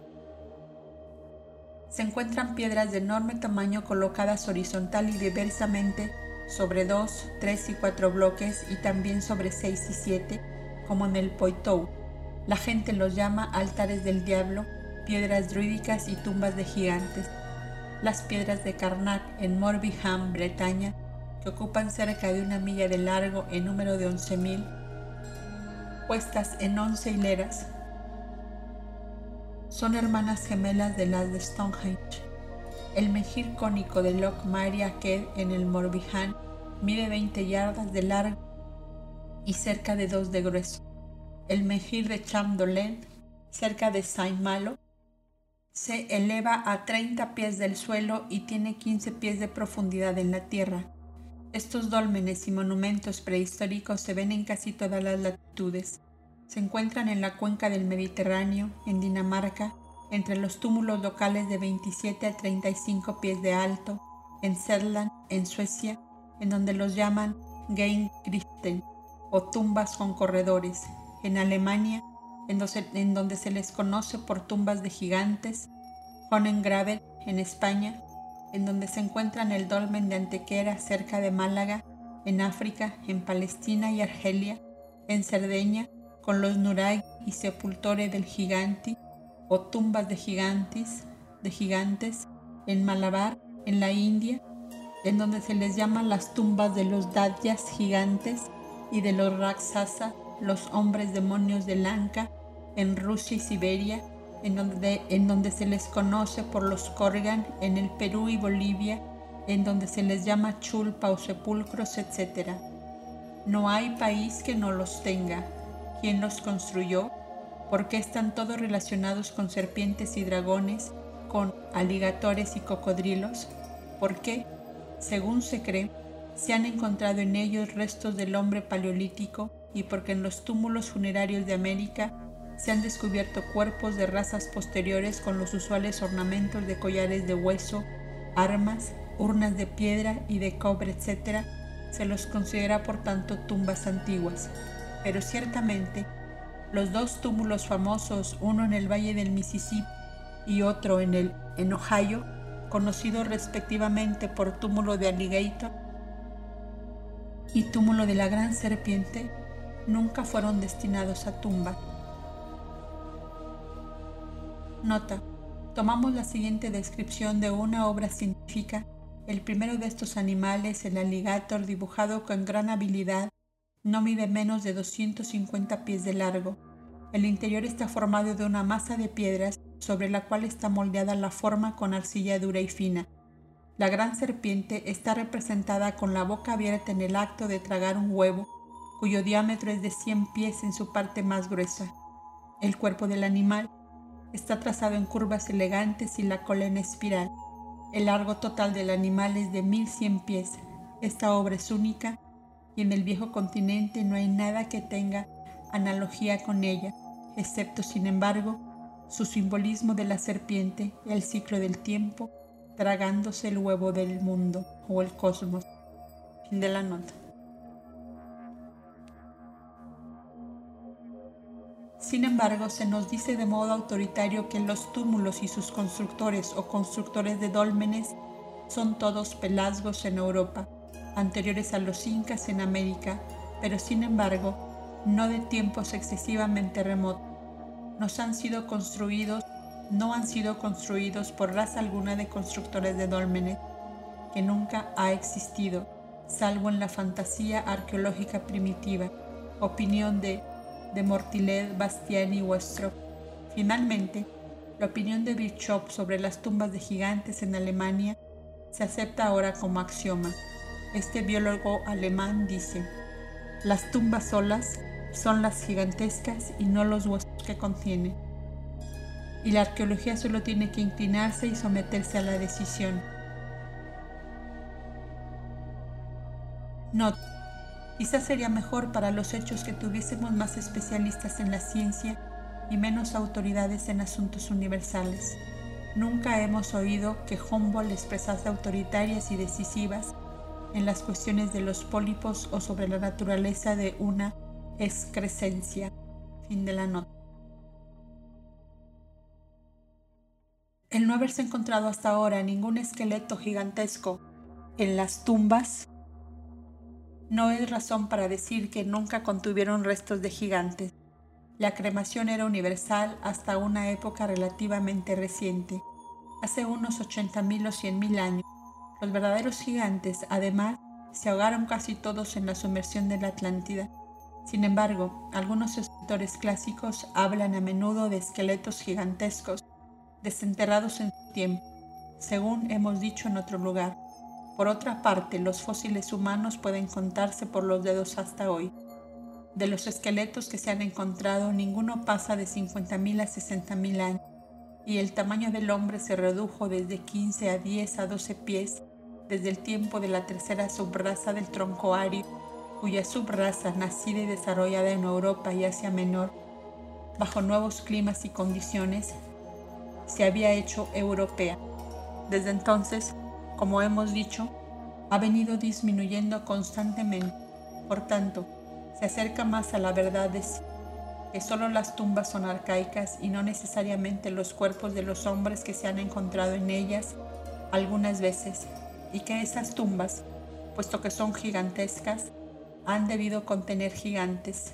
Se encuentran piedras de enorme tamaño colocadas horizontal y diversamente sobre 2, 3 y 4 bloques y también sobre 6 y 7, como en el Poitou. La gente los llama altares del diablo, piedras druídicas y tumbas de gigantes. Las piedras de Karnak en Morbihan, Bretaña, que ocupan cerca de 1 milla de largo en número de 11.000, puestas en 11 hileras, son hermanas gemelas de las de Stonehenge. El menhir cónico de Loch Mary Aked en el Morbihan mide 20 yardas de largo y cerca de 2 de grueso. El menhir de Chamdolen, cerca de Saint-Malo, se eleva a 30 pies del suelo y tiene 15 pies de profundidad en la tierra. Estos dólmenes y monumentos prehistóricos se ven en casi todas las latitudes. Se encuentran en la cuenca del Mediterráneo, en Dinamarca, entre los túmulos locales de 27 a 35 pies de alto, en Zetland, en Suecia, en donde los llaman Geingriften o tumbas con corredores, en Alemania, en donde se les conoce por tumbas de gigantes, Honengraben, en España, en donde se encuentran el dolmen de Antequera cerca de Málaga, en África, en Palestina y Argelia, en Cerdeña, con los Nuraghi y Sepultore del Giganti, o tumbas de gigantes, en Malabar, en la India, en donde se les llaman las tumbas de los Datyas gigantes y de los Rakshasa, los hombres demonios de Lanka, en Rusia y Siberia, en donde se les conoce por los Korgan, en el Perú y Bolivia, en donde se les llama Chulpa o sepulcros, etc. No hay país que no los tenga. ¿Quién los construyó? ¿Por qué están todos relacionados con serpientes y dragones, con aligatores y cocodrilos? ¿Por qué, según se cree, se han encontrado en ellos restos del hombre paleolítico y porque en los túmulos funerarios de América se han descubierto cuerpos de razas posteriores con los usuales ornamentos de collares de hueso, armas, urnas de piedra y de cobre, etc., se los considera por tanto tumbas antiguas. Pero ciertamente, los 2 túmulos famosos, uno en el Valle del Mississippi y otro en Ohio, conocidos respectivamente por túmulo de Alligator y túmulo de la Gran Serpiente, nunca fueron destinados a tumba. Nota: tomamos la siguiente descripción de una obra científica. El primero de estos animales, el alligator, dibujado con gran habilidad, no mide menos de 250 pies de largo. El interior está formado de una masa de piedras sobre la cual está moldeada la forma con arcilla dura y fina. La gran serpiente está representada con la boca abierta en el acto de tragar un huevo, cuyo diámetro es de 100 pies en su parte más gruesa. El cuerpo del animal está trazado en curvas elegantes y la cola en espiral. El largo total del animal es de 1100 pies. Esta obra es única y en el viejo continente no hay nada que tenga analogía con ella, excepto, sin embargo, su simbolismo de la serpiente, el ciclo del tiempo, tragándose el huevo del mundo o el cosmos. Fin de la nota. Sin embargo, se nos dice de modo autoritario que los túmulos y sus constructores o constructores de dólmenes son todos pelasgos en Europa, anteriores a los incas en América, pero sin embargo, no de tiempos excesivamente remotos. No han sido construidos por raza alguna de constructores de dólmenes, que nunca ha existido, salvo en la fantasía arqueológica primitiva. Opinión de Mortillet, Bastiani y Westrop. Finalmente, la opinión de Virchow sobre las tumbas de gigantes en Alemania se acepta ahora como axioma. Este biólogo alemán dice: las tumbas solas son las gigantescas y no los huesos que contienen. Y la arqueología solo tiene que inclinarse y someterse a la decisión. Nota: quizás sería mejor para los hechos que tuviésemos más especialistas en la ciencia y menos autoridades en asuntos universales. Nunca hemos oído que Humboldt expresase autoritarias y decisivas en las cuestiones de los pólipos o sobre la naturaleza de una excrescencia. Fin de la nota. El no haberse encontrado hasta ahora ningún esqueleto gigantesco en las tumbas no es razón para decir que nunca contuvieron restos de gigantes. La cremación era universal hasta una época relativamente reciente, hace unos 80.000 o 100.000 años. Los verdaderos gigantes, además, se ahogaron casi todos en la sumersión de la Atlántida. Sin embargo, algunos escritores clásicos hablan a menudo de esqueletos gigantescos, desenterrados en su tiempo, según hemos dicho en otro lugar. Por otra parte, los fósiles humanos pueden contarse por los dedos hasta hoy. De los esqueletos que se han encontrado, ninguno pasa de 50.000 a 60.000 años, y el tamaño del hombre se redujo desde 15 a 10 a 12 pies desde el tiempo de la tercera subraza del tronco árido, cuya subraza, nacida y desarrollada en Europa y Asia Menor, bajo nuevos climas y condiciones, se había hecho europea. Desde entonces, como hemos dicho, ha venido disminuyendo constantemente. Por tanto, se acerca más a la verdad de sí, que solo las tumbas son arcaicas y no necesariamente los cuerpos de los hombres que se han encontrado en ellas algunas veces, y que esas tumbas, puesto que son gigantescas, han debido contener gigantes,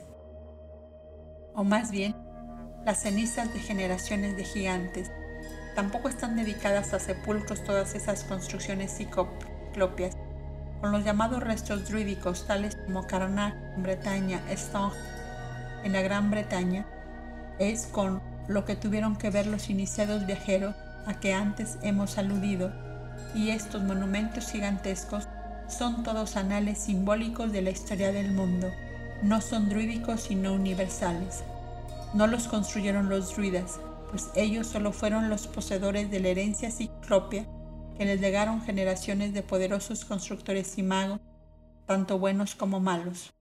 o más bien, las cenizas de generaciones de gigantes. Tampoco están dedicadas a sepulcros todas esas construcciones ciclópeas, con los llamados restos druídicos, tales como Karnak en Bretaña, Stonehenge en la Gran Bretaña, es con lo que tuvieron que ver los iniciados viajeros a que antes hemos aludido, y estos monumentos gigantescos son todos anales simbólicos de la historia del mundo, no son druídicos sino universales. No los construyeron los druidas, pues ellos solo fueron los poseedores de la herencia ciclópea que les legaron generaciones de poderosos constructores y magos, tanto buenos como malos.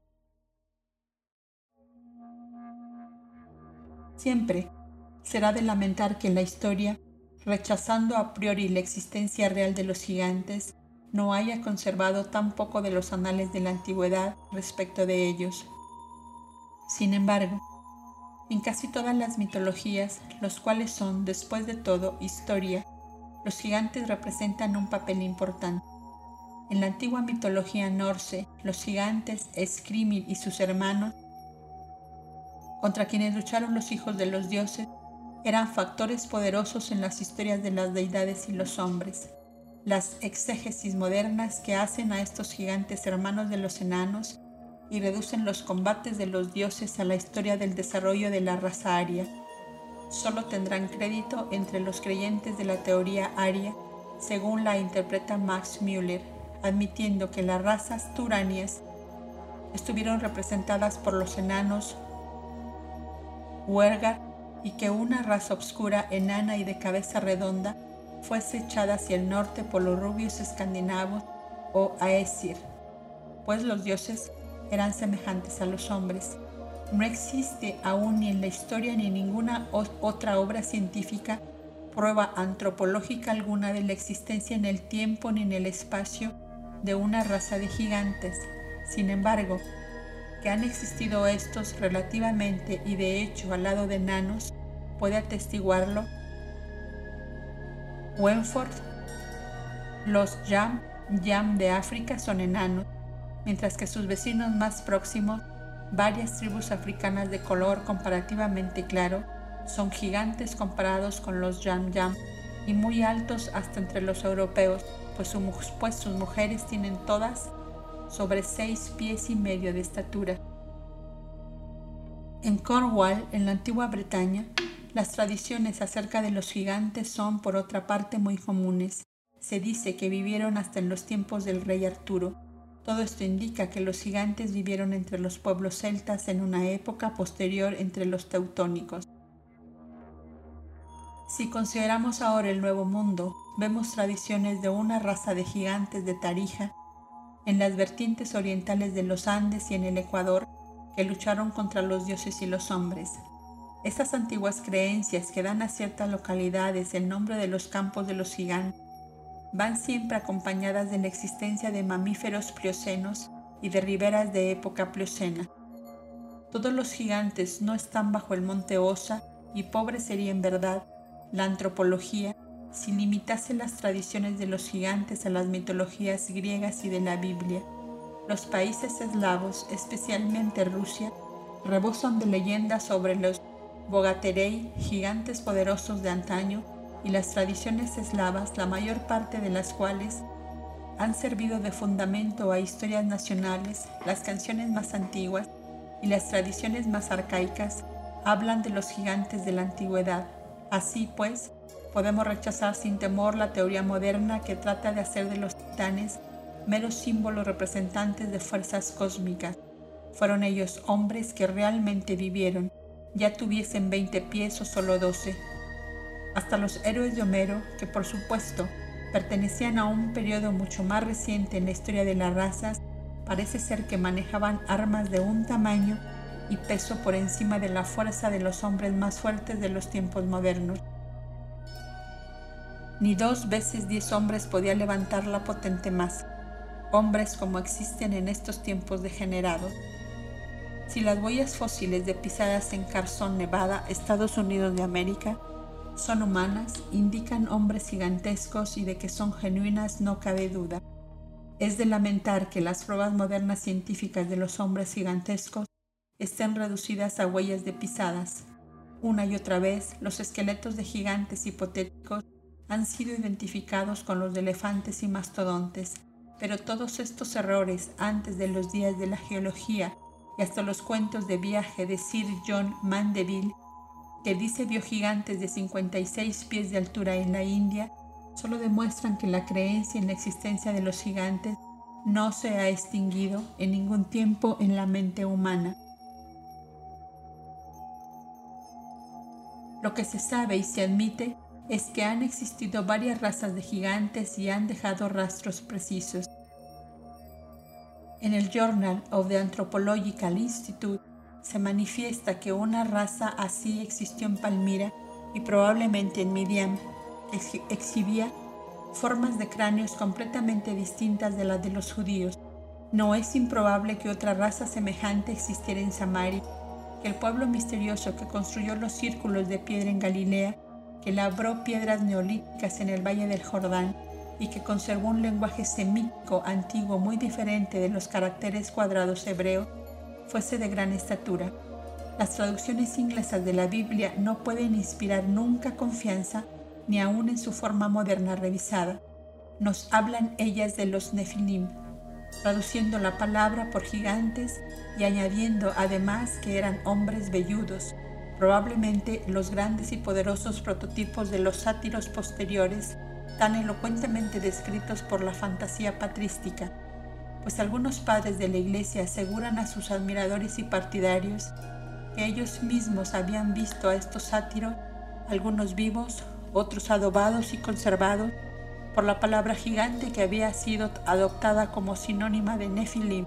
Siempre será de lamentar que la historia, rechazando a priori la existencia real de los gigantes, no haya conservado tan poco de los anales de la antigüedad respecto de ellos. Sin embargo, en casi todas las mitologías, los cuales son, después de todo, historia, los gigantes representan un papel importante. En la antigua mitología norse, los gigantes, Skrimir y sus hermanos, contra quienes lucharon los hijos de los dioses, eran factores poderosos en las historias de las deidades y los hombres. Las exégesis modernas que hacen a estos gigantes hermanos de los enanos y reducen los combates de los dioses a la historia del desarrollo de la raza aria, solo tendrán crédito entre los creyentes de la teoría aria, según la interpreta Max Müller, admitiendo que las razas turanias estuvieron representadas por los enanos Huergar y que una raza obscura, enana y de cabeza redonda fuese echada hacia el norte por los rubios escandinavos o Aesir, pues los dioses eran semejantes a los hombres. No existe aún ni en la historia ni en ninguna otra obra científica prueba antropológica alguna de la existencia en el tiempo ni en el espacio de una raza de gigantes. Sin embargo, que han existido estos relativamente y de hecho al lado de enanos, puede atestiguarlo Wentworth. Los Yam de África son enanos, mientras que sus vecinos más próximos, varias tribus africanas de color comparativamente claro, son gigantes comparados con los Yam y muy altos hasta entre los europeos, pues sus mujeres tienen todas sobre 6 pies y medio de estatura. En Cornwall, en la antigua Bretaña, las tradiciones acerca de los gigantes son, por otra parte, muy comunes. Se dice que vivieron hasta en los tiempos del rey Arturo. Todo esto indica que los gigantes vivieron entre los pueblos celtas en una época posterior entre los teutónicos. Si consideramos ahora el Nuevo Mundo, vemos tradiciones de una raza de gigantes de Tarija en las vertientes orientales de los Andes y en el Ecuador, que lucharon contra los dioses y los hombres. Estas antiguas creencias que dan a ciertas localidades el nombre de los campos de los gigantes van siempre acompañadas de la existencia de mamíferos pliocenos y de riberas de época pliocena. Todos los gigantes no están bajo el monte Osa y pobre sería en verdad la antropología si limitase las tradiciones de los gigantes a las mitologías griegas y de la Biblia. Los países eslavos, especialmente Rusia, rebosan de leyendas sobre los Bogaterei, gigantes poderosos de antaño, y las tradiciones eslavas, la mayor parte de las cuales han servido de fundamento a historias nacionales, las canciones más antiguas y las tradiciones más arcaicas, hablan de los gigantes de la antigüedad. Así pues, podemos rechazar sin temor la teoría moderna que trata de hacer de los titanes meros símbolos representantes de fuerzas cósmicas. Fueron ellos hombres que realmente vivieron, ya tuviesen 20 pies o solo 12. Hasta los héroes de Homero, que por supuesto pertenecían a un periodo mucho más reciente en la historia de las razas, parece ser que manejaban armas de un tamaño y peso por encima de la fuerza de los hombres más fuertes de los tiempos modernos. Ni 2 veces 10 hombres podía levantar la potente masa, hombres como existen en estos tiempos degenerados. Si las huellas fósiles de pisadas en Carson, Nevada, Estados Unidos de América, son humanas, indican hombres gigantescos y de que son genuinas no cabe duda. Es de lamentar que las pruebas modernas científicas de los hombres gigantescos estén reducidas a huellas de pisadas. Una y otra vez, los esqueletos de gigantes hipotéticos han sido identificados con los de elefantes y mastodontes, pero todos estos errores antes de los días de la geología y hasta los cuentos de viaje de Sir John Mandeville, que dice vio gigantes de 56 pies de altura en la India, solo demuestran que la creencia en la existencia de los gigantes no se ha extinguido en ningún tiempo en la mente humana. Lo que se sabe y se admite es que han existido varias razas de gigantes y han dejado rastros precisos. En el Journal of the Anthropological Institute se manifiesta que una raza así existió en Palmira y probablemente en Midian, que exhibía formas de cráneos completamente distintas de las de los judíos. No es improbable que otra raza semejante existiera en Samaria, que el pueblo misterioso que construyó los círculos de piedra en Galilea, que labró piedras neolíticas en el valle del Jordán y que conservó un lenguaje semítico antiguo muy diferente de los caracteres cuadrados hebreos, fuese de gran estatura. Las traducciones inglesas de la Biblia no pueden inspirar nunca confianza, ni aun en su forma moderna revisada. Nos hablan ellas de los Nefilim, traduciendo la palabra por gigantes y añadiendo además que eran hombres velludos, probablemente los grandes y poderosos prototipos de los sátiros posteriores, tan elocuentemente descritos por la fantasía patrística, pues algunos padres de la Iglesia aseguran a sus admiradores y partidarios que ellos mismos habían visto a estos sátiros, algunos vivos, otros adobados y conservados, por la palabra gigante que había sido adoptada como sinónima de Nefilim.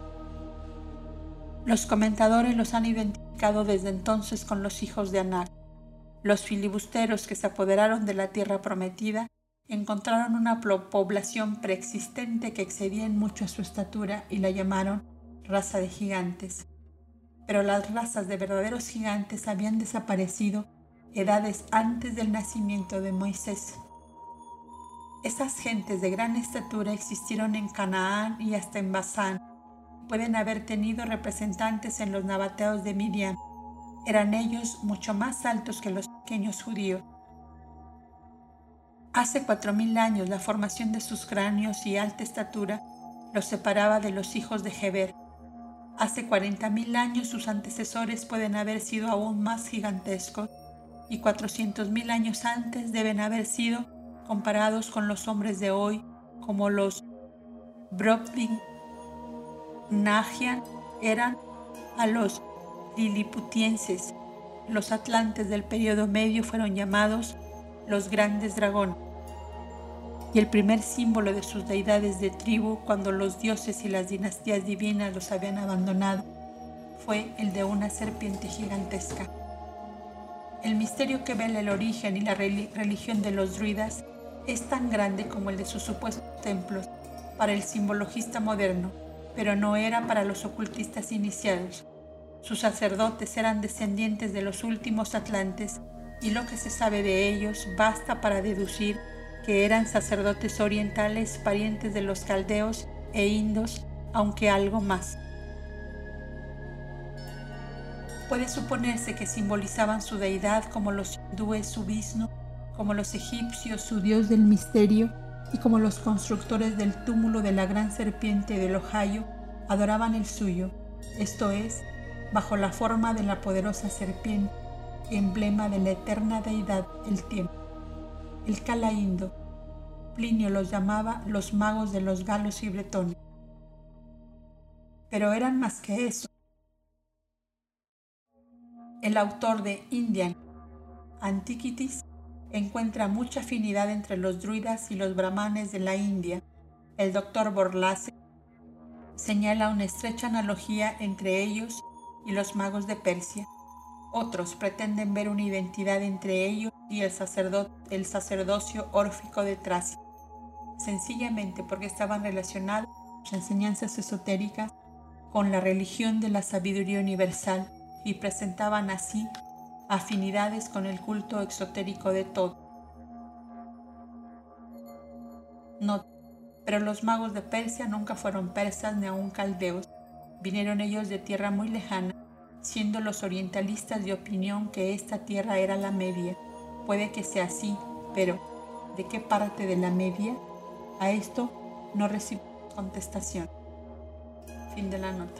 Los comentadores los han identificado desde entonces con los hijos de Anak. Los filibusteros que se apoderaron de la tierra prometida encontraron una población preexistente que excedía en mucho a su estatura y la llamaron raza de gigantes. Pero las razas de verdaderos gigantes habían desaparecido edades antes del nacimiento de Moisés. Esas gentes de gran estatura existieron en Canaán y hasta en Basán. Pueden haber tenido representantes en los nabateos de Midian. Eran ellos mucho más altos que los pequeños judíos. Hace 4000 años la formación de sus cráneos y alta estatura los separaba de los hijos de Geber. Hace 40.000 años sus antecesores pueden haber sido aún más gigantescos y 400.000 años antes deben haber sido comparados con los hombres de hoy, como los Brobdingnagian eran a los liliputienses. Los atlantes del periodo medio fueron llamados los grandes dragones. y el primer símbolo de sus deidades de tribu cuando los dioses y las dinastías divinas los habían abandonado fue el de una serpiente gigantesca. El misterio que vela el origen y la religión de los druidas es tan grande como el de sus supuestos templos para el simbologista moderno, pero no era para los ocultistas iniciados. Sus sacerdotes eran descendientes de los últimos atlantes y lo que se sabe de ellos basta para deducir que eran sacerdotes orientales parientes de los caldeos e indos, aunque algo más. Puede suponerse que simbolizaban su deidad como los hindúes su Vishnu, como los egipcios su dios del misterio y como los constructores del túmulo de la gran serpiente del Ohio adoraban el suyo, esto es, bajo la forma de la poderosa serpiente, emblema de la eterna deidad el tiempo. El Kala Indo. Plinio los llamaba los magos de los galos y bretones. Pero eran más que eso. El autor de Indian Antiquities encuentra mucha afinidad entre los druidas y los brahmanes de la India. El doctor Borlase señala una estrecha analogía entre ellos y los magos de Persia. Otros pretenden ver una identidad entre ellos y el sacerdocio órfico de Tracia, sencillamente porque estaban relacionados las enseñanzas esotéricas con la religión de la sabiduría universal y presentaban así afinidades con el culto exotérico de todo. No, pero los magos de Persia nunca fueron persas ni aun caldeos. Vinieron ellos de tierra muy lejana, siendo los orientalistas de opinión que esta tierra era la Media. Puede que sea así, pero ¿de qué parte de la Media? A esto no recibimos contestación. Fin de la nota.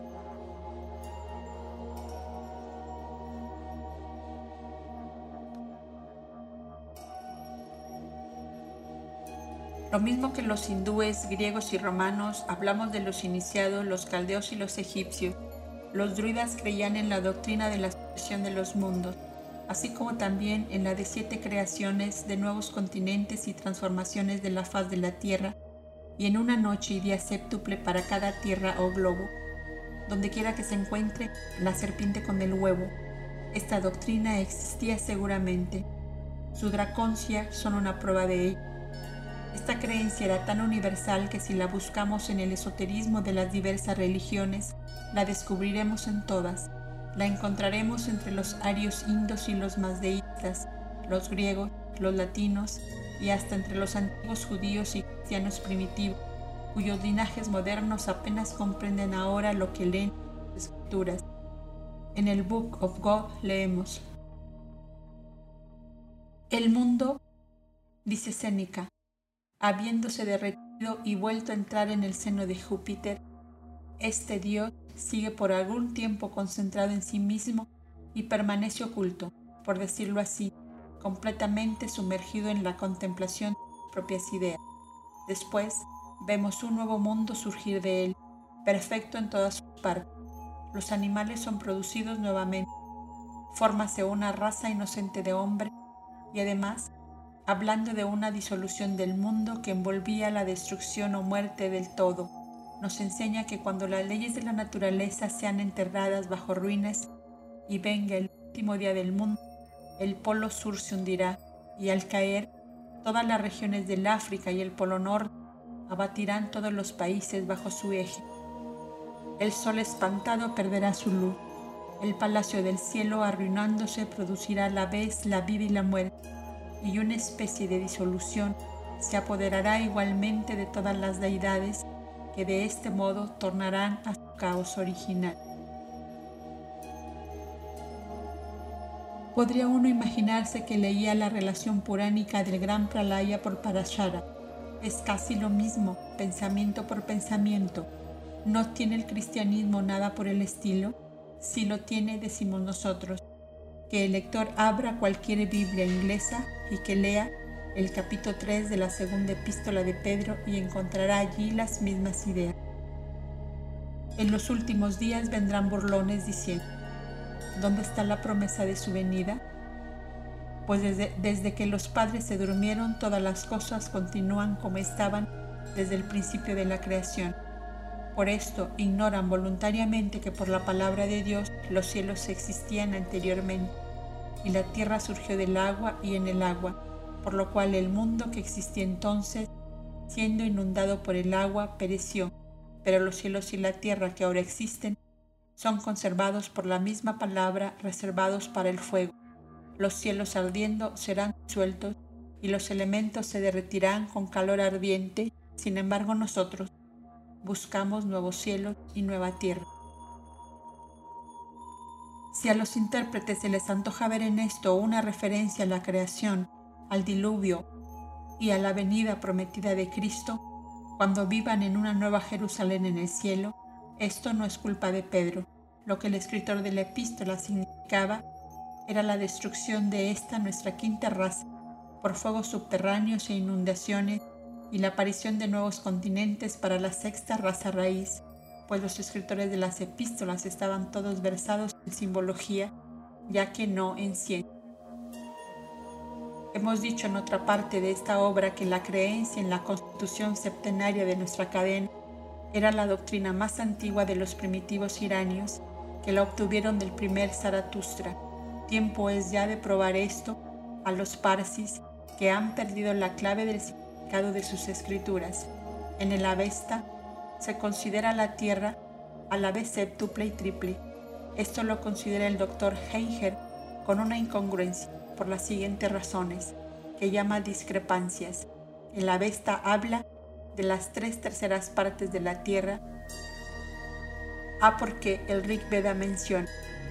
Lo mismo que los hindúes, griegos y romanos, hablamos de los iniciados, los caldeos y los egipcios. Los druidas creían en la doctrina de la sucesión de los mundos, así como también en la de 7 creaciones de nuevos continentes y transformaciones de la faz de la tierra, y en una noche y día séptuple para cada tierra o globo, donde quiera que se encuentre la serpiente con el huevo. Esta doctrina existía seguramente. Su draconcia son una prueba de ello. Esta creencia era tan universal que si la buscamos en el esoterismo de las diversas religiones, la descubriremos en todas. La encontraremos entre los arios indos y los mazdeístas, los griegos, los latinos y hasta entre los antiguos judíos y cristianos primitivos, cuyos linajes modernos apenas comprenden ahora lo que leen las escrituras. En el Book of God leemos: el mundo, dice Séneca, habiéndose derretido y vuelto a entrar en el seno de Júpiter, este dios sigue por algún tiempo concentrado en sí mismo y permanece oculto, por decirlo así, completamente sumergido en la contemplación de sus propias ideas. Después vemos un nuevo mundo surgir de él, perfecto en todas sus partes. Los animales son producidos nuevamente, fórmase una raza inocente de hombres y además, hablando de una disolución del mundo que envolvía la destrucción o muerte del todo, nos enseña que cuando las leyes de la naturaleza sean enterradas bajo ruinas y venga el último día del mundo, el polo sur se hundirá y al caer, todas las regiones del África y el polo norte abatirán todos los países bajo su eje. El sol espantado perderá su luz, el palacio del cielo arruinándose producirá a la vez la vida y la muerte, y una especie de disolución se apoderará igualmente de todas las deidades que de este modo tornarán a su caos original. Podría uno imaginarse que leía la relación puránica del gran Pralaya por Parashara. Es casi lo mismo, pensamiento por pensamiento. ¿No tiene el cristianismo nada por el estilo? Si lo tiene, decimos nosotros. Que el lector abra cualquier Biblia inglesa y que lea el capítulo 3 de la segunda epístola de Pedro y encontrará allí las mismas ideas. En los últimos días vendrán burlones diciendo: ¿dónde está la promesa de su venida? pues desde que los padres se durmieron, todas las cosas continúan como estaban desde el principio de la creación. Por esto ignoran voluntariamente que por la palabra de Dios los cielos existían anteriormente, y la tierra surgió del agua y en el agua, por lo cual el mundo que existía entonces, siendo inundado por el agua, pereció, pero los cielos y la tierra que ahora existen son conservados por la misma palabra, reservados para el fuego. Los cielos ardiendo serán disueltos y los elementos se derretirán con calor ardiente. Sin embargo, nosotros buscamos nuevos cielos y nueva tierra. Si a los intérpretes se les antoja ver en esto una referencia a la creación, al diluvio y a la venida prometida de Cristo, cuando vivan en una nueva Jerusalén en el cielo, esto no es culpa de Pedro. Lo que el escritor de la epístola significaba era la destrucción de esta nuestra quinta raza por fuegos subterráneos e inundaciones y la aparición de nuevos continentes para la sexta raza raíz, pues los escritores de las epístolas estaban todos versados en simbología, ya que no en ciencia. Hemos dicho en otra parte de esta obra que la creencia en la constitución septenaria de nuestra cadena era la doctrina más antigua de los primitivos iranios, que la obtuvieron del primer Zaratustra. Tiempo es ya de probar esto a los parsis, que han perdido la clave del significado de sus escrituras. En el Avesta se considera la tierra a la vez séptuple y triple. Esto lo considera el doctor Heinger con una incongruencia, por las siguientes razones, que llama discrepancias. El Avesta habla de las 3/3 partes de la tierra, porque el Rig Veda menciona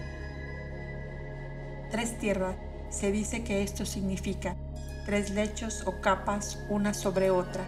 3 tierras. Se dice que esto significa 3 lechos o capas una sobre otra,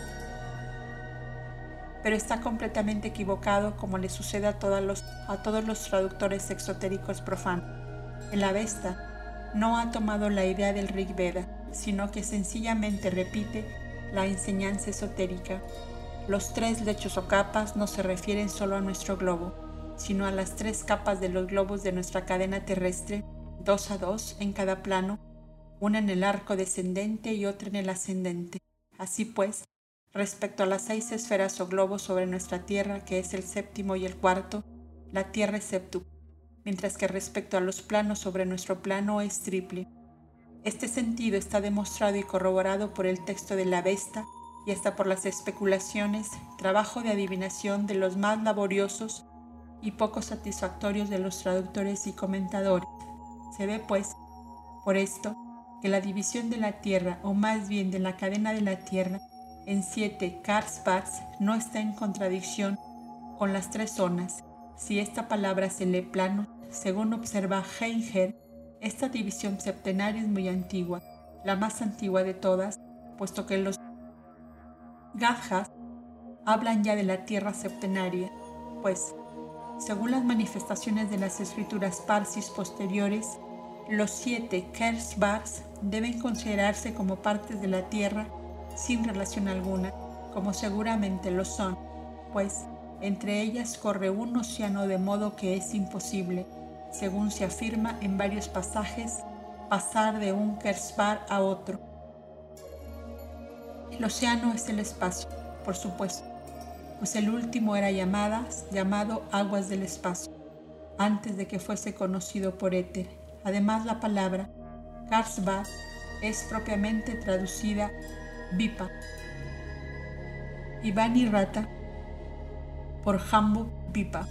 pero está completamente equivocado, como le sucede a todos los traductores exotéricos profanos. El Avesta no ha tomado la idea del Rig Veda, sino que sencillamente repite la enseñanza esotérica. Los 3 lechos o capas no se refieren solo a nuestro globo, sino a las 3 capas de los globos de nuestra cadena terrestre, 2 a 2 en cada plano, una en el arco descendente y otra en el ascendente. Así pues, respecto a las 6 esferas o globos sobre nuestra Tierra, que es el séptimo y el cuarto, la Tierra es séptuple, mientras que respecto a los planos sobre nuestro plano es triple. Este sentido está demostrado y corroborado por el texto de la Avesta y hasta por las especulaciones, trabajo de adivinación de los más laboriosos y poco satisfactorios de los traductores y comentadores. Se ve, pues, por esto, que la división de la Tierra, o más bien de la cadena de la Tierra, en 7 Karsbats no está en contradicción con las 3 zonas. Si esta palabra se lee plano, según observa Heinger, esta división septenaria es muy antigua, la más antigua de todas, puesto que los Gadhas hablan ya de la tierra septenaria, pues, según las manifestaciones de las escrituras parsis posteriores, los 7 Kersbars deben considerarse como partes de la tierra sin relación alguna, como seguramente lo son, pues entre ellas corre un océano, de modo que es imposible, según se afirma en varios pasajes, pasar de un Kersbar a otro. El océano es el espacio, por supuesto, pues el último era llamado aguas del espacio, antes de que fuese conocido por éter. Además, la palabra Karsbar es propiamente traducida Vipa y Bani Rata por Jambu Vipa.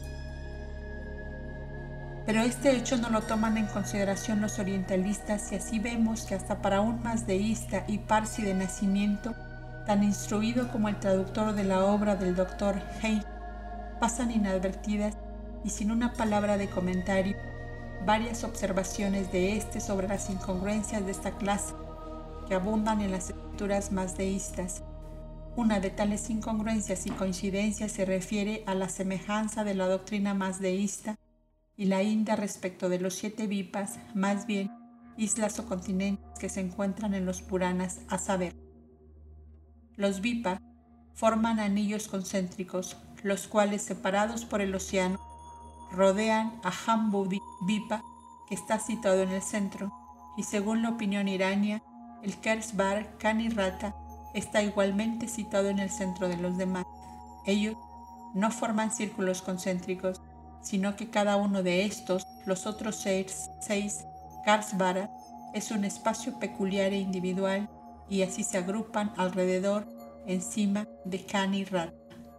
Pero este hecho no lo toman en consideración los orientalistas, y así vemos que hasta para un mazdeísta y parsi de nacimiento, tan instruido como el traductor de la obra del Dr. Hein, pasan inadvertidas y sin una palabra de comentario varias observaciones de sobre las incongruencias de esta clase que abundan en las escrituras mazdeístas. Una de tales incongruencias y coincidencias se refiere a la semejanza de la doctrina mazdeísta y la india respecto de los 7 vipas, más bien islas o continentes que se encuentran en los Puranas, a saber, los vipas forman anillos concéntricos, los cuales, separados por el océano, rodean a Jambu Vipa, que está situado en el centro. y según la opinión irania, el Kersbar, Can y Rata está igualmente situado en el centro de los demás. Ellos no forman círculos concéntricos, sino que cada uno de estos, los otros seis Karsvara, es un espacio peculiar e individual, y así se agrupan alrededor, encima de Can y Rata.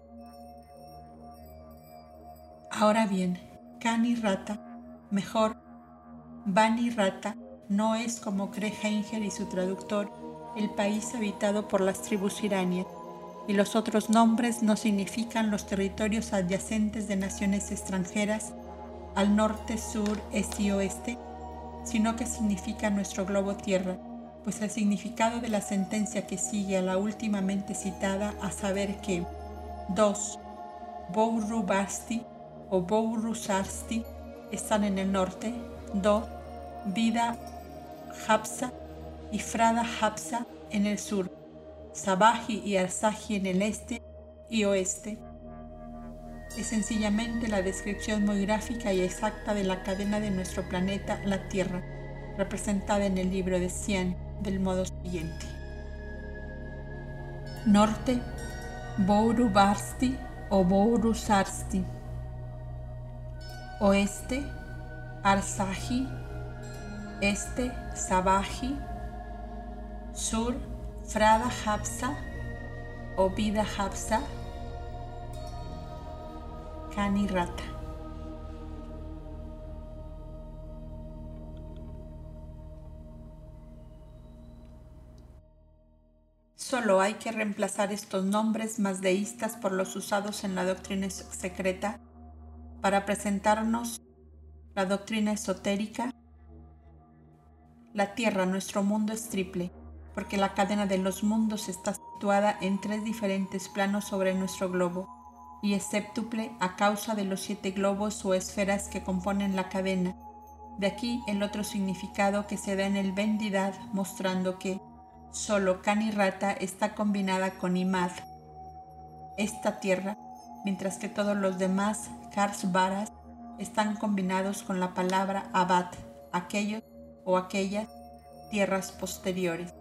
Ahora bien, Can y Rata, mejor, Van y Rata, no es, como cree Heinger y su traductor, el país habitado por las tribus iranias, y los otros nombres no significan los territorios adyacentes de naciones extranjeras al norte, sur, este y oeste, sino que significa nuestro globo tierra, pues el significado de la sentencia que sigue a la últimamente citada, a saber que 2. Bouru Basti o Bouru Sarsti están en el norte, 2. Vida Hapsa y Frada Hapsa en el sur, Sabaji y Arsaji en el este y oeste. Es sencillamente la descripción muy gráfica y exacta de la cadena de nuestro planeta, la Tierra, representada en el libro de Cian del modo siguiente. Norte, Bouru Basti o Bouru Sarsti. Oeste, Arsaji. Este, Sabaji. Sur, Frada Hapsa o Vida Hapsa. Can y Rata. Solo hay que reemplazar estos nombres mazdeístas por los usados en la doctrina secreta para presentarnos la doctrina esotérica. La Tierra, nuestro mundo, es triple, porque la cadena de los mundos está situada en 3 diferentes planos sobre nuestro globo, y es séptuple a causa de los 7 globos o esferas que componen la cadena. De aquí el otro significado que se da en el Vendidad, mostrando que solo Can y Rata está combinada con Imad, esta tierra, mientras que todos los demás Karsvaras están combinados con la palabra Abad, aquellos o aquellas tierras posteriores.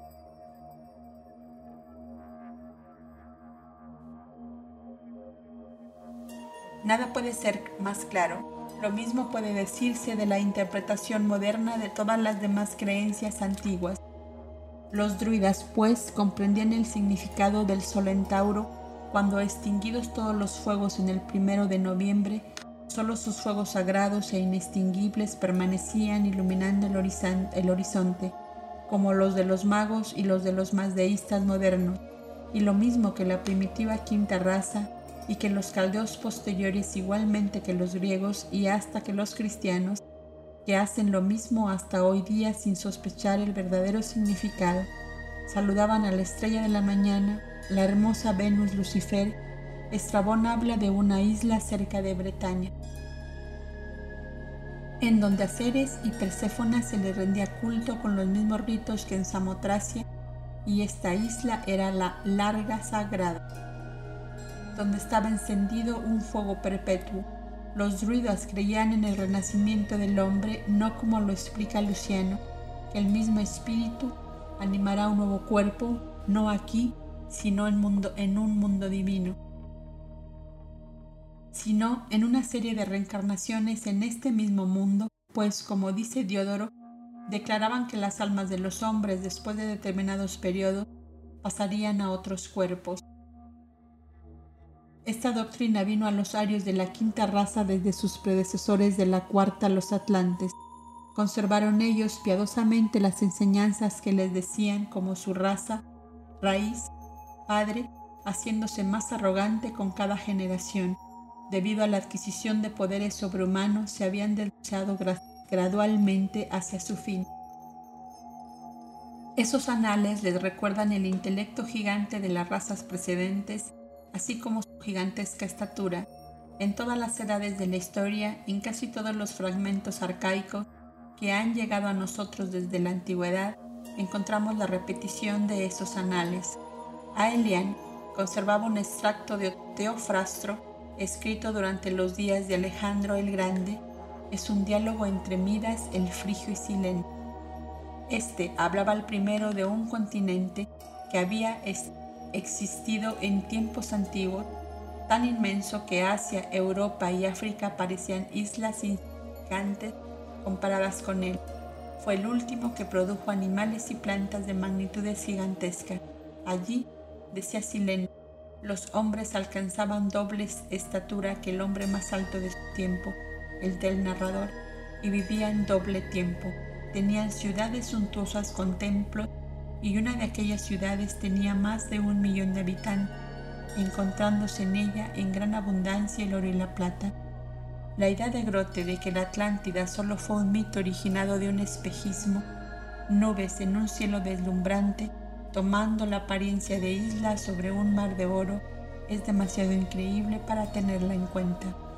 Nada puede ser más claro. Lo mismo puede decirse de la interpretación moderna de todas las demás creencias antiguas. Los druidas, pues, comprendían el significado del sol en Tauro cuando, extinguidos todos los fuegos en el 1 de noviembre, solo sus fuegos sagrados e inextinguibles permanecían iluminando el horizonte, como los de los magos y los de los mazdeístas modernos, y lo mismo que la primitiva quinta raza, y que los caldeos posteriores, igualmente que los griegos y hasta que los cristianos, que hacen lo mismo hasta hoy día sin sospechar el verdadero significado, saludaban a la estrella de la mañana, la hermosa Venus Lucifer. Estrabón habla de una isla cerca de Bretaña, en donde a Ceres y Perséfona se le rendía culto con los mismos ritos que en Samotracia, y esta isla era la Larga Sagrada, donde estaba encendido un fuego perpetuo. Los druidas creían en el renacimiento del hombre, no como lo explica Luciano, que el mismo espíritu animará un nuevo cuerpo, no aquí, sino en un mundo divino, sino en una serie de reencarnaciones en este mismo mundo, pues, como dice Diodoro, declaraban que las almas de los hombres, después de determinados periodos, pasarían a otros cuerpos. Esta doctrina vino a los arios de la quinta raza desde sus predecesores de la cuarta, los atlantes. Conservaron ellos piadosamente las enseñanzas que les decían como su raza, raíz, padre, haciéndose más arrogante con cada generación. Debido a la adquisición de poderes sobrehumanos, se habían deslizado gradualmente hacia su fin. Esos anales les recuerdan el intelecto gigante de las razas precedentes, así como su gigantesca estatura. En todas las edades de la historia, en casi todos los fragmentos arcaicos que han llegado a nosotros desde la antigüedad, encontramos la repetición de esos anales. Aelian conservaba un extracto de Teofrastro, escrito durante los días de Alejandro el Grande. Es un diálogo entre Midas, el frigio y Sileno. Este hablaba al primero de un continente que había existido en tiempos antiguos, tan inmenso que Asia, Europa y África parecían islas insignificantes comparadas con él. Fue el último que produjo animales y plantas de magnitudes gigantescas. Allí, decía Sileno, los hombres alcanzaban doble estatura que el hombre más alto de su tiempo, el del narrador, y vivían doble tiempo. Tenían ciudades suntuosas con templos, y una de aquellas ciudades tenía más de 1 millón de habitantes, encontrándose en ella en gran abundancia el oro y la plata. La idea de Grote de que la Atlántida solo fue un mito originado de un espejismo, nubes en un cielo deslumbrante, tomando la apariencia de islas sobre un mar de oro, es demasiado increíble para tenerla en cuenta.